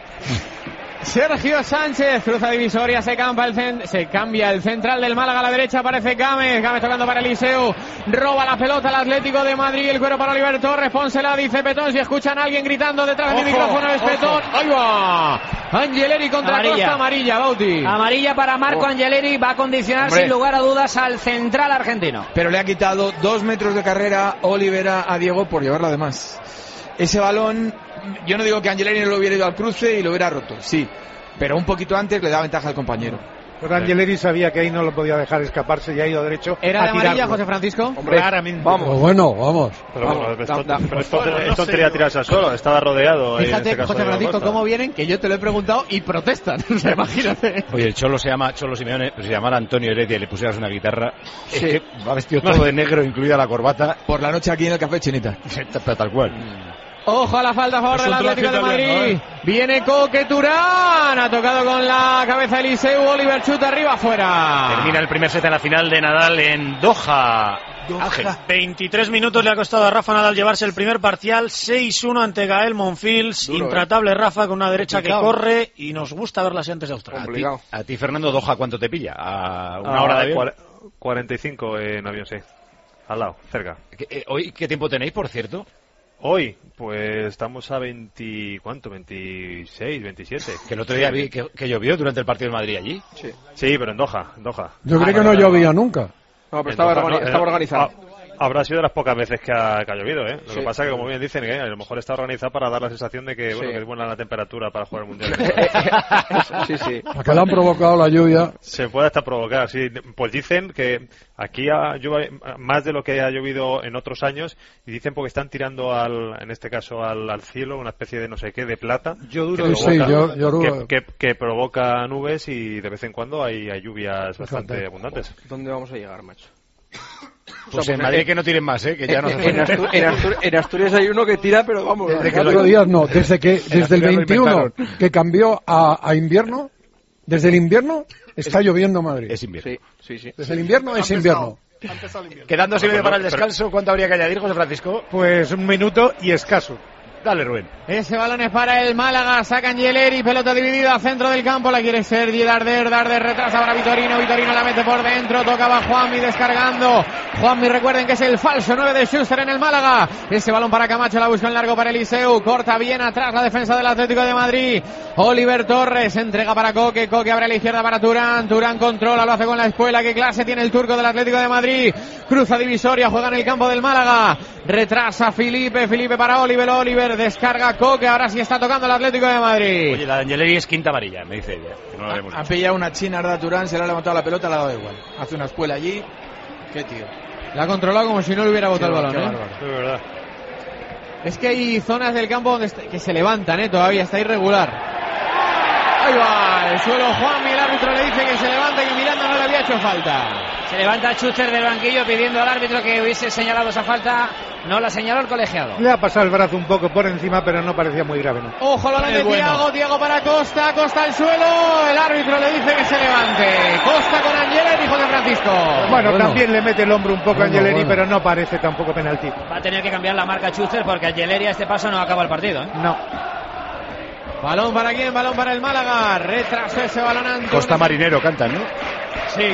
Sergio Sánchez cruza divisoria, se cambia el central del Málaga a la derecha, aparece Gámez tocando para Eliseu, roba la pelota al Atlético de Madrid, el cuero para Oliver Torres, pónsela, dice Petón, si escuchan a alguien gritando detrás de mi micrófono es Petón, ahí va, Angeleri contra Costa, amarilla, Bauti. Amarilla para Marco Angeleri, va a condicionar sin lugar a dudas al central argentino. Pero le ha quitado 2 metros de carrera Olivera a Diego por llevarla de más. Ese balón, yo no digo que Angeleri no lo hubiera ido al cruce y lo hubiera roto, sí, pero un poquito antes le da ventaja al compañero. Pero Angeleri sabía que ahí no lo podía dejar escaparse y ha ido derecho. ¿Era a de amarilla, tirarlo. José Francisco? Hombre, claramente. Vamos. Pero bueno, vamos. Pero esto tontería tirarse al suelo, estaba rodeado. Fíjate, en este José Francisco, cómo vienen, que yo te lo he preguntado y protestan. O sea, imagínate. Oye, el Cholo se llama Cholo Simeone, pero si llamara Antonio Heredia y le pusieras una guitarra, Sí. es que va vestido todo de negro, incluida la corbata. Por la noche aquí en el Café Chinita. Tal cual. Ojo a la falta a favor Es del un Atlético de traje Madrid. italiano, Viene Coque Turán. Ha tocado con la cabeza Eliseu. Oliver chuta arriba afuera. Termina el primer set en la final de Nadal en Doha. Ángel. 23 minutos le ha costado a Rafa Nadal llevarse el primer parcial, 6-1 ante Gael Monfils. Duro, Intratable Rafa con una derecha complicado. que corre y nos gusta verla así antes de Australia. A ti, Fernando, Doha, ¿cuánto te pilla? ¿A una hora de avión? 45 en avión, sí. Al lado, cerca. ¿Hoy qué tiempo tenéis, por cierto? Hoy, pues estamos a 20... ¿Cuánto? 26, 27. Que el otro día vi que llovió durante el partido de Madrid allí. Sí, pero en Doha. Yo creí que no llovía nunca. No, pero estaba organizado. Habrá sido de las pocas veces que ha llovido, ¿eh? Lo Sí. que pasa es que, como bien dicen, a lo mejor está organizado para dar la sensación de que, bueno, que es buena la temperatura para jugar el Mundial. Sí. ¿A qué le han provocado la lluvia? Se puede hasta provocar, sí. Pues dicen que aquí llueve más de lo que ha llovido en otros años y dicen porque están tirando en este caso al cielo una especie de no sé qué, de plata. Yo duro. Que provoca nubes y de vez en cuando hay lluvias bastante Fíjate. abundantes. ¿Dónde vamos a llegar, macho? Pues en Madrid que no tiren más, que ya no se en Asturias hay uno que tira, pero vamos. Desde otros días no, desde el 21 que cambió a invierno, desde el invierno está lloviendo en Madrid. Es invierno. Sí. Desde el invierno es invierno. Quedando 7 minutos para el descanso, ¿cuánto habría que añadir, José Francisco? Pues 1 minuto y escaso. Dale, Rubén. Ese balón es para el Málaga, saca Angeleri, pelota dividida, centro del campo, la quiere Sergi Darder retrasa para Vitorino la mete por dentro, tocaba Juanmi descargando, Juanmi recuerden que es el falso 9 de Schuster en el Málaga, ese balón para Camacho, la busca en largo para Eliseu, corta bien atrás la defensa del Atlético de Madrid, Oliver Torres, entrega para Coque abre a la izquierda para Turán controla, lo hace con la espuela, qué clase tiene el turco del Atlético de Madrid, cruza divisoria, juega en el campo del Málaga, retrasa Felipe para Oliver, descarga Coque, ahora sí está tocando el Atlético de Madrid. Oye, la de Angeleri es quinta amarilla, me dice ella. Que no la vemos. Ha pillado una china Arda Turán, se le ha levantado la pelota, le ha dado igual. Hace una espuela allí. Qué tío. La ha controlado como si no le hubiera botado el balón. Es verdad. Es que hay zonas del campo donde que se levantan, todavía está irregular. Ahí va, el suelo Juanmi, el árbitro le dice que se levante, que Miranda no le había hecho falta. Se levanta Schuster del banquillo pidiendo al árbitro que hubiese señalado esa falta. No la señaló el colegiado. Le ha pasado el brazo un poco por encima, pero no parecía muy grave, ¿no? Ojo, el balón de Thiago para Costa al suelo. El árbitro le dice que se levante. Costa con Angeleri, José Francisco. Bueno, también le mete el hombro un poco a Angeleri, pero no parece tampoco penalti. Va a tener que cambiar la marca Schuster porque Angeleri a este paso no acaba el partido. No. ¿Balón para quién? Balón para el Málaga. Retrasó ese balón Antonio. Costa Marinero cantan, ¿no? Sí.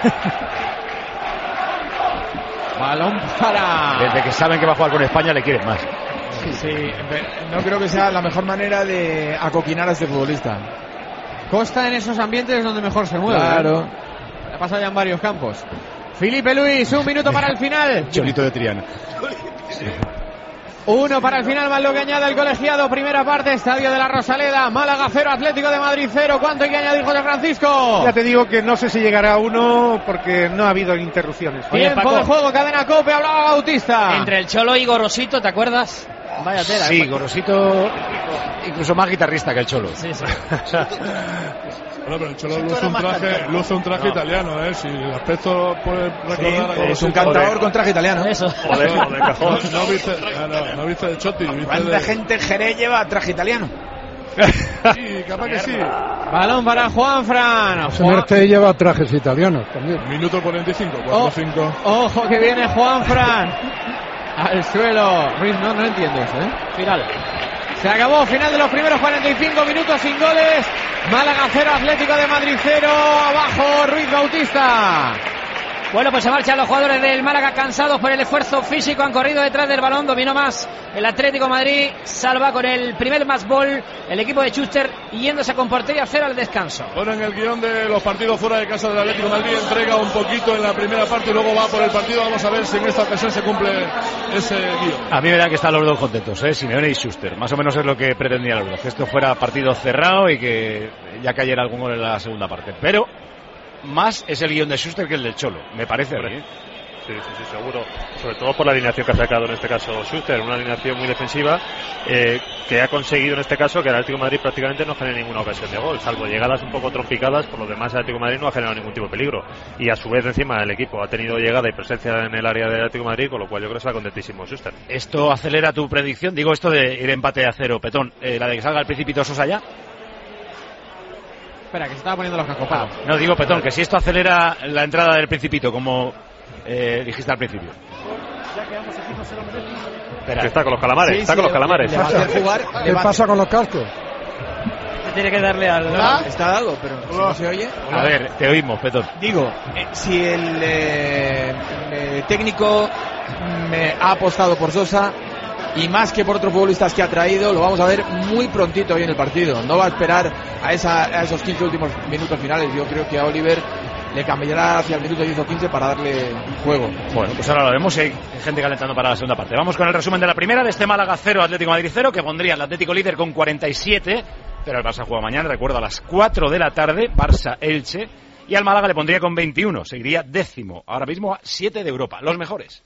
Balón para... Desde que saben que va a jugar con España le quieren más. Sí, no creo que sea la mejor manera de acoquinar a este futbolista. Costa en esos ambientes es donde mejor se mueve. Claro. pasado ya en varios campos. Filipe Luis, 1 minuto para el final. Cholito de Triana. 1 para el final, más lo que añade el colegiado. Primera parte, Estadio de la Rosaleda. Málaga 0, Atlético de Madrid 0. ¿Cuánto hay que añadir, José Francisco? Ya te digo que no sé si llegará a 1 porque no ha habido interrupciones. Tiempo de juego, cadena COPE, hablaba Bautista. Entre el Cholo y Gorosito, ¿te acuerdas? Vaya tela. Sí, Gorosito incluso más guitarrista que el Cholo. Sí, sí. Bueno, pero el Cholo luce un traje italiano, ¿eh? Si el aspecto puede recordar... Sí, es un cantador con traje italiano. Eso. O de cajón. No viste de Chotti. ¿Cuánta gente en Jerez lleva traje italiano? Sí, capaz que sí. Balón para Juanfran. Merte lleva trajes italianos también. Minuto 45, 4-5. Ojo que viene Juanfran. Al suelo. Ruiz, no entiendo eso, ¿eh? Final. Se acabó, final de los primeros 45 minutos sin goles. Málaga 0, Atlético de Madrid 0. Abajo Ruiz Bautista. Bueno, pues se marchan los jugadores del Málaga cansados por el esfuerzo físico. Han corrido detrás del balón, dominó más el Atlético de Madrid. Salva con el primer match ball el equipo de Schuster yéndose con portería 0 al descanso. Bueno, en el guión de los partidos fuera de casa del Atlético de Madrid entrega un poquito en la primera parte y luego va por el partido. Vamos a ver si en esta ocasión se cumple ese guión. A mí me da que están los dos contentos, Simeone y Schuster. Más o menos es lo que pretendían los dos, que esto fuera partido cerrado y que ya cayera algún gol en la segunda parte. Pero más es el guión de Schuster que el del Cholo, me parece a mí. Sí, seguro. Sobre todo por la alineación que ha sacado en este caso Schuster, una alineación muy defensiva que ha conseguido en este caso que el Atlético de Madrid prácticamente no genere ninguna ocasión de gol, salvo llegadas un poco trompicadas. Por lo demás el Atlético de Madrid no ha generado ningún tipo de peligro y a su vez encima el equipo ha tenido llegada y presencia en el área del Atlético de Madrid, con lo cual yo creo que está contentísimo Schuster. ¿Esto acelera tu predicción? Digo, esto de ir empate a 0, Petón, la de que salga el Principito Sosa ya. Espera, que se estaba poniendo los cascos. No, digo, Petón, que si esto acelera la entrada del Principito, como dijiste al principio. Espera, que está con los calamares, está con los calamares. ¿Qué pasa con los cascos? Tiene que darle al... Está dado, pero si no se oye. A ver, te oímos, Petón. Digo, si el técnico me ha apostado por Sosa, y más que por otros futbolistas que ha traído, lo vamos a ver muy prontito hoy en el partido. No va a esperar a esos 15 últimos minutos finales. Yo creo que a Oliver le cambiará hacia el minuto 10 o 15 para darle juego. Bueno, pues ahora lo vemos. Hay gente calentando para la segunda parte. Vamos con el resumen de la primera, de este Málaga 0, Atlético de Madrid 0, que pondría al Atlético líder con 47, pero el Barça juega mañana, recuerdo, a las 4 de la tarde, Barça-Elche, y al Málaga le pondría con 21, seguiría décimo, ahora mismo a 7 de Europa, los mejores.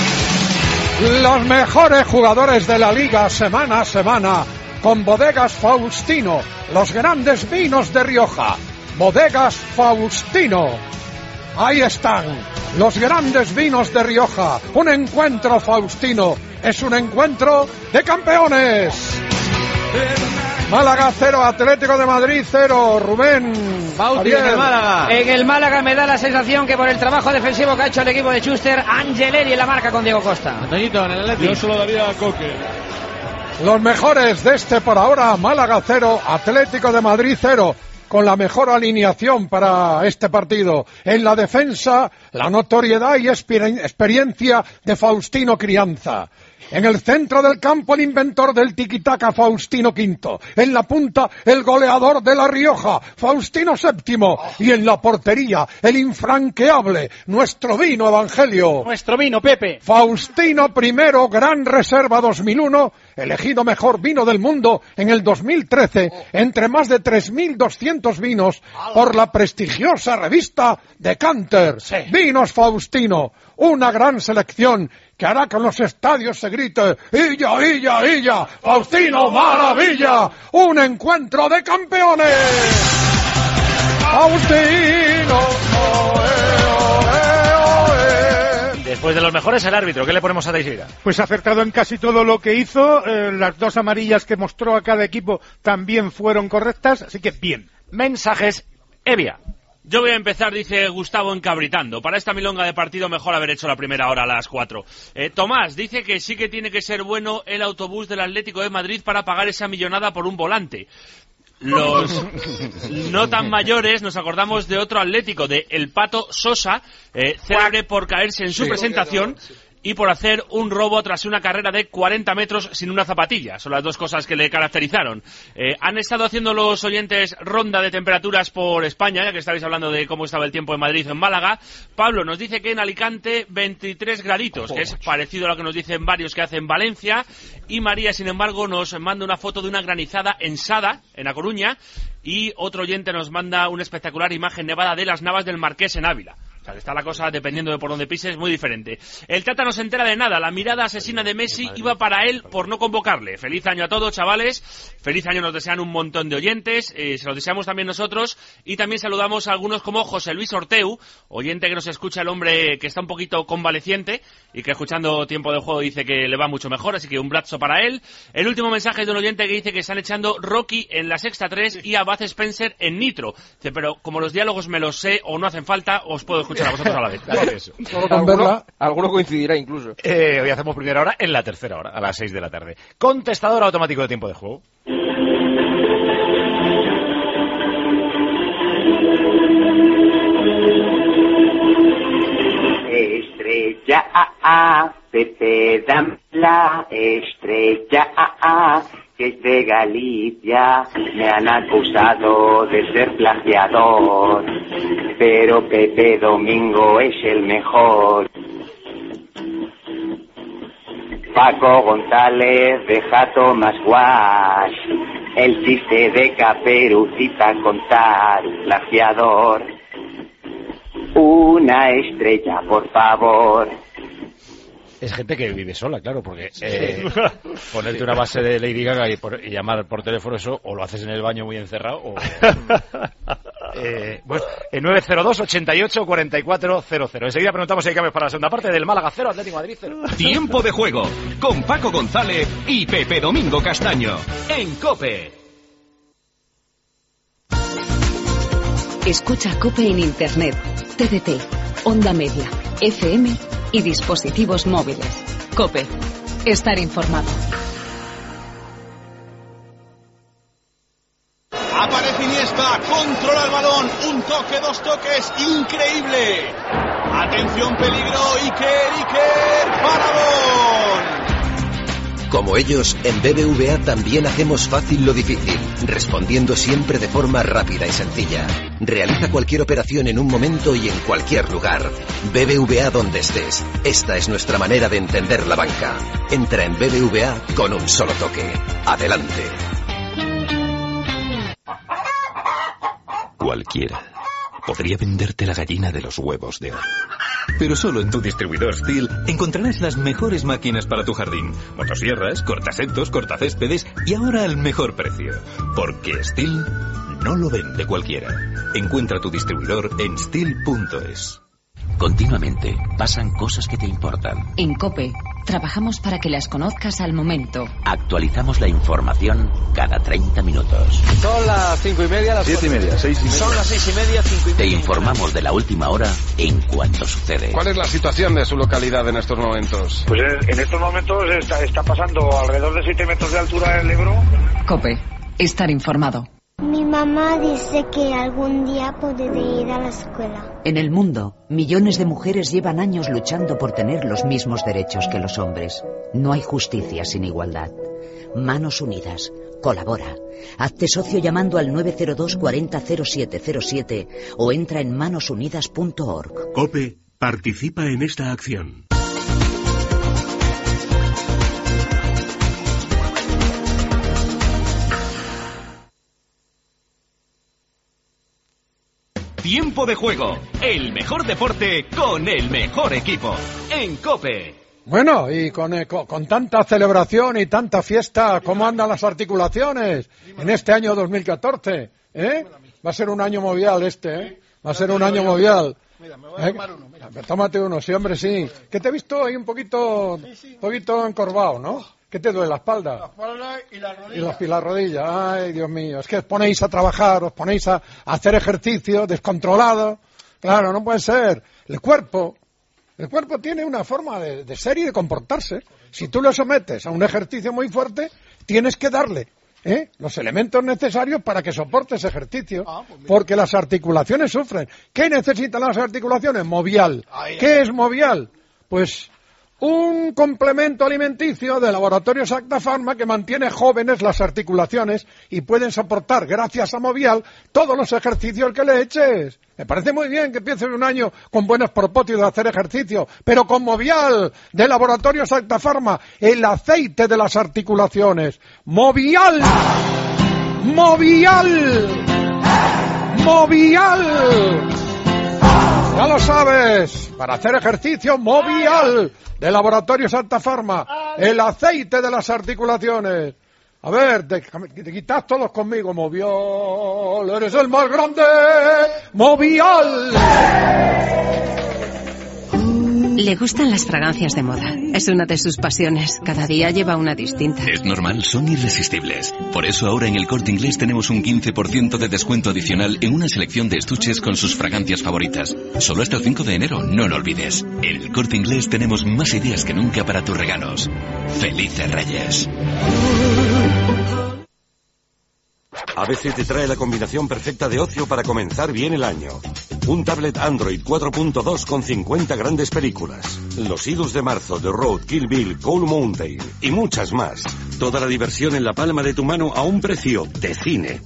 Los mejores jugadores de la Liga semana a semana con Bodegas Faustino, los grandes vinos de Rioja. Bodegas Faustino. Ahí están, los grandes vinos de Rioja. Un encuentro Faustino, es un encuentro de campeones. Málaga 0, Atlético de Madrid 0. Rubén Bauti en el Málaga. En el Málaga me da la sensación que por el trabajo defensivo que ha hecho el equipo de Schuster, Angeleri en la marca con Diego Costa. Antoñito, en el Atlético. Yo se lo daría a Coque. Los mejores de este por ahora, Málaga 0, Atlético de Madrid 0. Con la mejor alineación para este partido. En la defensa, la notoriedad y experiencia de Faustino Crianza. En el centro del campo, el inventor del tiquitaca, Faustino V. En la punta, el goleador de La Rioja, Faustino VII. Y en la portería, el infranqueable, nuestro vino Evangelio. Nuestro vino, Pepe. Faustino I, Gran Reserva 2001, elegido mejor vino del mundo en el 2013, entre más de 3.200 vinos por la prestigiosa revista Decanter. Sí. Vinos Faustino, una gran selección que hará que en los estadios se grite ¡Illa, illa, illa! ¡Faustino, maravilla! ¡Un encuentro de campeones! ¡Faustino! Después de los mejores, el árbitro. ¿Qué le ponemos a Teixeira? Pues acertado en casi todo lo que hizo. Las 2 amarillas que mostró a cada equipo también fueron correctas, así que bien. Mensajes, Evia. Yo voy a empezar, dice Gustavo, encabritando. Para esta milonga de partido mejor haber hecho la primera hora a las 4. Tomás dice que sí que tiene que ser bueno el autobús del Atlético de Madrid para pagar esa millonada por un volante. Los no tan mayores nos acordamos de otro Atlético, de El Pato Sosa, célebre por caerse en su presentación y por hacer un robo tras una carrera de 40 metros sin una zapatilla. Son las dos cosas que le caracterizaron. Han estado haciendo los oyentes ronda de temperaturas por España, ya que estabais hablando de cómo estaba el tiempo en Madrid o en Málaga. Pablo nos dice que en Alicante 23 graditos, que es parecido a lo que nos dicen varios que hace en Valencia. Y María, sin embargo, nos manda una foto de una granizada en Sada, en A Coruña, y otro oyente nos manda una espectacular imagen nevada de las Navas del Marqués en Ávila. O sea, que está la cosa, dependiendo de por dónde pises, muy diferente. El Tata no se entera de nada. La mirada asesina de Messi iba para él por no convocarle. Feliz año a todos, chavales. Feliz año nos desean un montón de oyentes. Se lo deseamos también nosotros. Y también saludamos a algunos como José Luis Orteu, oyente que nos escucha, el hombre que está un poquito convaleciente y que escuchando Tiempo de Juego dice que le va mucho mejor, así que un abrazo para él. El último mensaje es de un oyente que dice que están echando Rocky en La Sexta 3 y a Bud Spencer en Nitro. Dice, pero como los diálogos me los sé o no hacen falta, os puedo escuchar a vosotros a la vez. Eso. Alguno coincidirá incluso. Hoy hacemos primera hora en la tercera hora, a las 6 de la tarde. Contestador automático de Tiempo de Juego. Estrella Pepe dame la estrella que es de Galicia. Me han acusado de ser plagiador, pero Pepe Domingo es el mejor. Paco González deja Tomás Guas el chiste de Caperucita contar, plagiador. Una estrella, por favor. Es gente que vive sola, claro, porque ponerte una base de Lady Gaga y llamar por teléfono, eso o lo haces en el baño muy encerrado o... bueno, 902 88 44 00. Enseguida preguntamos si hay cambios para la segunda parte del Málaga 0, Atlético de Madrid 0. Tiempo de Juego con Paco González y Pepe Domingo Castaño en COPE. Escucha COPE en Internet, TDT, Onda Media, FM y dispositivos móviles. COPE. Estar informado. Aparece Iniesta, controla el balón, un toque, dos toques, increíble. Atención, peligro, Iker, paradón. Como ellos, en BBVA también hacemos fácil lo difícil, respondiendo siempre de forma rápida y sencilla. Realiza cualquier operación en un momento y en cualquier lugar. BBVA donde estés. Esta es nuestra manera de entender la banca. Entra en BBVA con un solo toque. Adelante. Cualquiera podría venderte la gallina de los huevos de oro. Pero solo en tu distribuidor STIHL encontrarás las mejores máquinas para tu jardín. Motosierras, cortasetos, cortacéspedes y ahora al mejor precio. Porque STIHL no lo vende cualquiera. Encuentra tu distribuidor en STIHL.es. Continuamente pasan cosas que te importan. En COPE trabajamos para que las conozcas al momento. Actualizamos la información cada 30 minutos. Son las 5:30, las 7:30, 6:30. Son las 6:30, 5:30. Te informamos de la última hora en cuanto sucede. ¿Cuál es la situación de su localidad en estos momentos? Pues en estos momentos está pasando alrededor de 7 metros de altura el Ebro. COPE. Estar informado. Mi mamá dice que algún día podré ir a la escuela. En el mundo, millones de mujeres llevan años luchando por tener los mismos derechos que los hombres. No hay justicia sin igualdad. Manos Unidas. Colabora. Hazte socio llamando al 902 40 0707 o entra en manosunidas.org. COPE participa en esta acción. Tiempo de Juego, el mejor deporte con el mejor equipo, en COPE. Bueno, y con tanta celebración y tanta fiesta, ¿cómo andan las articulaciones en este año 2014? Va a ser un año movial va a ser un año movial. Mira, me voy a tomar uno. Mira. Tómate uno, sí, hombre, sí. Que te he visto ahí un poquito encorvado, ¿no? ¿Qué te duele? ¿La espalda? La espalda y la rodilla. Y la rodilla. Ay, Dios mío. Es que os ponéis a trabajar, os ponéis a hacer ejercicio descontrolado. Claro, no puede ser. El cuerpo tiene una forma de ser y de comportarse. Si tú lo sometes a un ejercicio muy fuerte, tienes que darle los elementos necesarios para que soporte ese ejercicio. Porque las articulaciones sufren. ¿Qué necesitan las articulaciones? Movial. ¿Qué es movial? Pues Un complemento alimenticio de Laboratorios Acta Pharma que mantiene jóvenes las articulaciones y pueden soportar, gracias a Movial, todos los ejercicios que le eches. Me parece muy bien que empieces un año con buenos propósitos de hacer ejercicio, pero con Movial de Laboratorios Acta Pharma, el aceite de las articulaciones. ¡Movial! ¡Movial! ¡Movial! Ya lo sabes, para hacer ejercicio, Movial de Laboratorios Acta Pharma, el aceite de las articulaciones. A ver, te quitas todos conmigo, Movial, eres el más grande, Movial. Le gustan las fragancias de moda. Es una de sus pasiones. Cada día lleva una distinta. Es normal, son irresistibles. Por eso ahora en El Corte Inglés tenemos un 15% de descuento adicional en una selección de estuches con sus fragancias favoritas. Solo hasta el 5 de enero, no lo olvides. En El Corte Inglés tenemos más ideas que nunca para tus regalos. ¡Felices Reyes! ABC te trae la combinación perfecta de ocio para comenzar bien el año. Un tablet Android 4.2 con 50 grandes películas. Los Idus de marzo, The Road, Kill Bill, Cold Mountain y muchas más. Toda la diversión en la palma de tu mano a un precio de cine.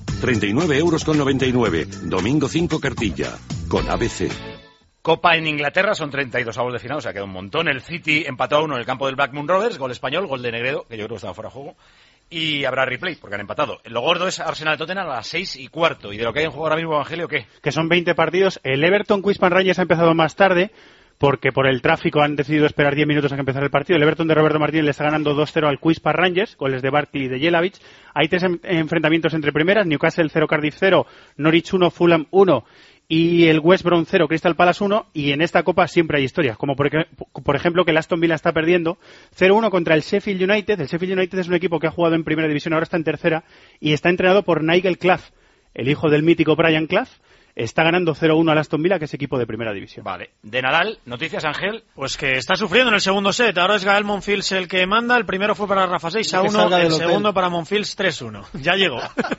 39,99 €. Domingo 5 cartilla. Con ABC. Copa en Inglaterra, son 32 avos de final, o sea, queda un montón. El City empató a 1 en el campo del Blackburn Rovers, gol español, gol de Negredo, que yo creo que estaba fuera de juego. Y habrá replay, porque han empatado. Lo gordo es Arsenal-Tottenham a las 6:15. ¿Y de lo que hay en juego ahora mismo, Evangelio, qué? Que son 20 partidos. El Everton-Queenspan Rangers ha empezado más tarde, porque por el tráfico han decidido esperar 10 minutos a que empezar el partido. El Everton de Roberto Martínez le está ganando 2-0 al Queenspan Rangers, goles de Barkley y de Jelavic. Hay 3 enfrentamientos entre primeras: Newcastle 0, Cardiff 0, Norwich 1, Fulham 1... y el West Brom 0, Crystal Palace 1, y en esta copa siempre hay historias, como por ejemplo que el Aston Villa está perdiendo 0-1 contra el Sheffield United. El Sheffield United es un equipo que ha jugado en primera división, ahora está en tercera, y está entrenado por Nigel Clough, el hijo del mítico Brian Clough. Está ganando 0-1 al Aston Villa, que es equipo de primera división. Vale. De Nadal, noticias, Ángel. Pues que está sufriendo en el segundo set. Ahora es Gael Monfils el que manda. El primero fue para Rafa 6-1, el segundo para Monfils 3-1. Ya llegó.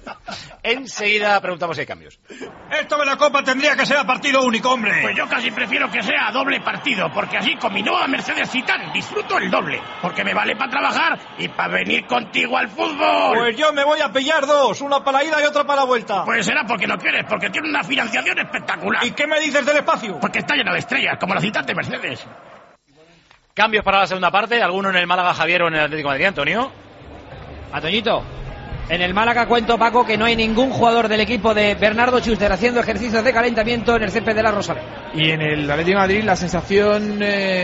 Enseguida preguntamos si hay cambios. Esto de la Copa tendría que ser a partido único, hombre. Pues yo casi prefiero que sea a doble partido, porque así con mi nueva Mercedes Citan disfruto el doble. Porque me vale para trabajar y para venir contigo al fútbol. Pues yo me voy a pillar 2, una para la ida y otra para la vuelta. Pues será porque no quieres, porque tiene una financiación espectacular. ¿Y qué me dices del espacio? Porque está lleno de estrellas, como la Citan de Mercedes. Cambios para la segunda parte, alguno en el Málaga, Javier, o en el Atlético de Madrid, Antonio. A Toñito. En el Málaga cuento, Paco, que no hay ningún jugador del equipo de Bernardo Schuster haciendo ejercicios de calentamiento en el césped de la Rosaleda. Y en el Atlético de Madrid la sensación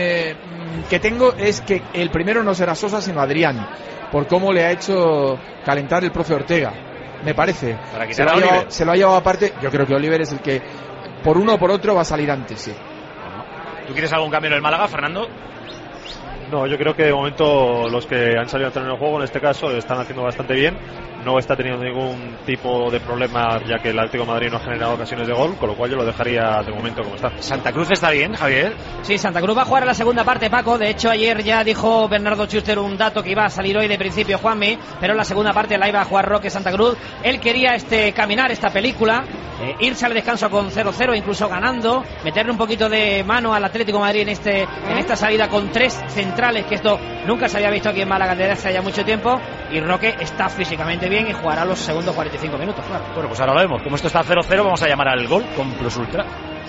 que tengo es que el primero no será Sosa sino Adrián, por cómo le ha hecho calentar el profe Ortega, me parece. Para quitar a Oliver. Se lo ha llevado aparte. Yo creo que Oliver es el que por uno o por otro va a salir antes, sí. ¿Tú quieres algún cambio en el Málaga, Fernando? No, yo creo que de momento los que han salido a entrar en el juego, en este caso, están haciendo bastante bien. No está teniendo ningún tipo de problema, ya que el Atlético de Madrid no ha generado ocasiones de gol, con lo cual yo lo dejaría de momento como está. ¿Santa Cruz está bien, Javier? Sí, Santa Cruz va a jugar a la segunda parte, Paco. De hecho, ayer ya dijo Bernardo Schuster un dato que iba a salir hoy de principio, Juanmi, pero en la segunda parte la iba a jugar Roque Santa Cruz. Él quería caminar esta película, irse al descanso con 0-0, incluso ganando, meterle un poquito de mano al Atlético de Madrid en esta salida con 3 centrales, que esto nunca se había visto aquí en Málaga desde hace ya mucho tiempo, y Roque está físicamente bien y jugará los segundos 45 minutos, claro. Bueno, pues ahora lo vemos. Como esto está 0-0, vamos a llamar al gol con Plus Ultra.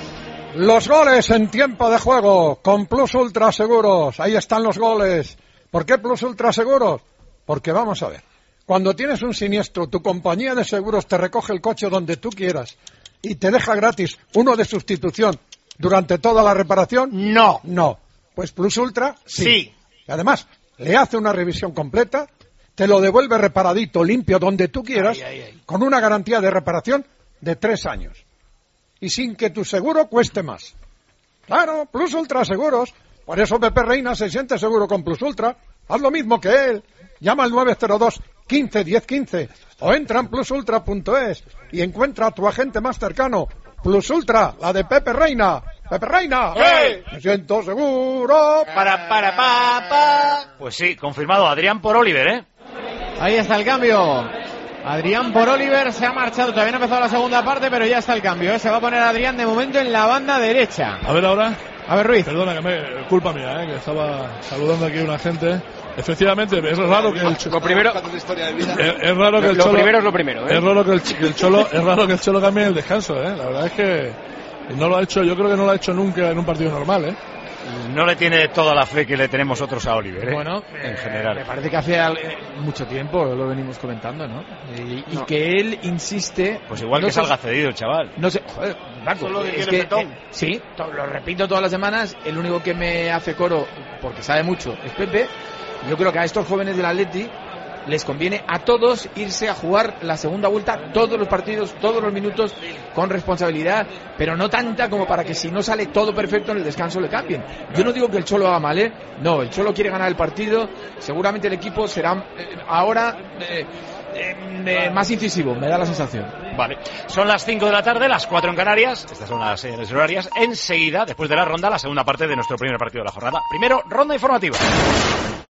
Los goles en tiempo de juego con Plus Ultra Seguros. Ahí están los goles. ¿Por qué Plus Ultra Seguros? Porque vamos a ver. Cuando tienes un siniestro, tu compañía de seguros te recoge el coche donde tú quieras y te deja gratis uno de sustitución durante toda la reparación. No. Pues Plus Ultra sí. Y además le hace una revisión completa, te lo devuelve reparadito, limpio, donde tú quieras, con una garantía de reparación de 3 años. Y sin que tu seguro cueste más. Claro, Plus Ultra Seguros. Por eso Pepe Reina se siente seguro con Plus Ultra. Haz lo mismo que él. Llama al 902 15 10 15 o entra en plusultra.es y encuentra a tu agente más cercano. Plus Ultra, la de Pepe Reina. Pepe Reina, ¡hey! Me siento seguro. Pues sí, confirmado. Adrián por Oliver, ¿eh? Ahí está el cambio. Adrián por Oliver se ha marchado. Todavía no ha empezado la segunda parte, pero ya está el cambio, ¿eh? Se va a poner Adrián de momento en la banda derecha. A ver ahora. A ver, Ruiz. Perdona, culpa mía, que estaba saludando aquí a una gente. Efectivamente, es raro que el Cholo. Lo primero. Es raro que el Cholo. Lo primero es lo primero. Es raro que el Cholo. Es raro que el Cholo cambie el descanso, La verdad es que no lo ha hecho. Yo creo que no lo ha hecho nunca en un partido normal, No le tiene toda la fe que le tenemos otros a Oliver, Bueno, en general. Me parece que hace mucho tiempo lo venimos comentando, ¿no? Y que él insiste. Pues igual que salga cedido el chaval. No sé, joder, Paco, es que sí, lo repito todas las semanas. El único que me hace coro, porque sabe mucho, es Pepe. Yo creo que a estos jóvenes del Atleti les conviene a todos irse a jugar la segunda vuelta, todos los partidos, todos los minutos, con responsabilidad, pero no tanta como para que si no sale todo perfecto en el descanso le cambien. Yo no digo que el Cholo haga mal, no, el Cholo quiere ganar el partido, seguramente el equipo será ahora más incisivo, me da la sensación. Vale, son las 5 de la tarde, las 4 en Canarias, estas son las señales horarias. Enseguida, después de la ronda, la segunda parte de nuestro primer partido de la jornada. Primero, ronda informativa.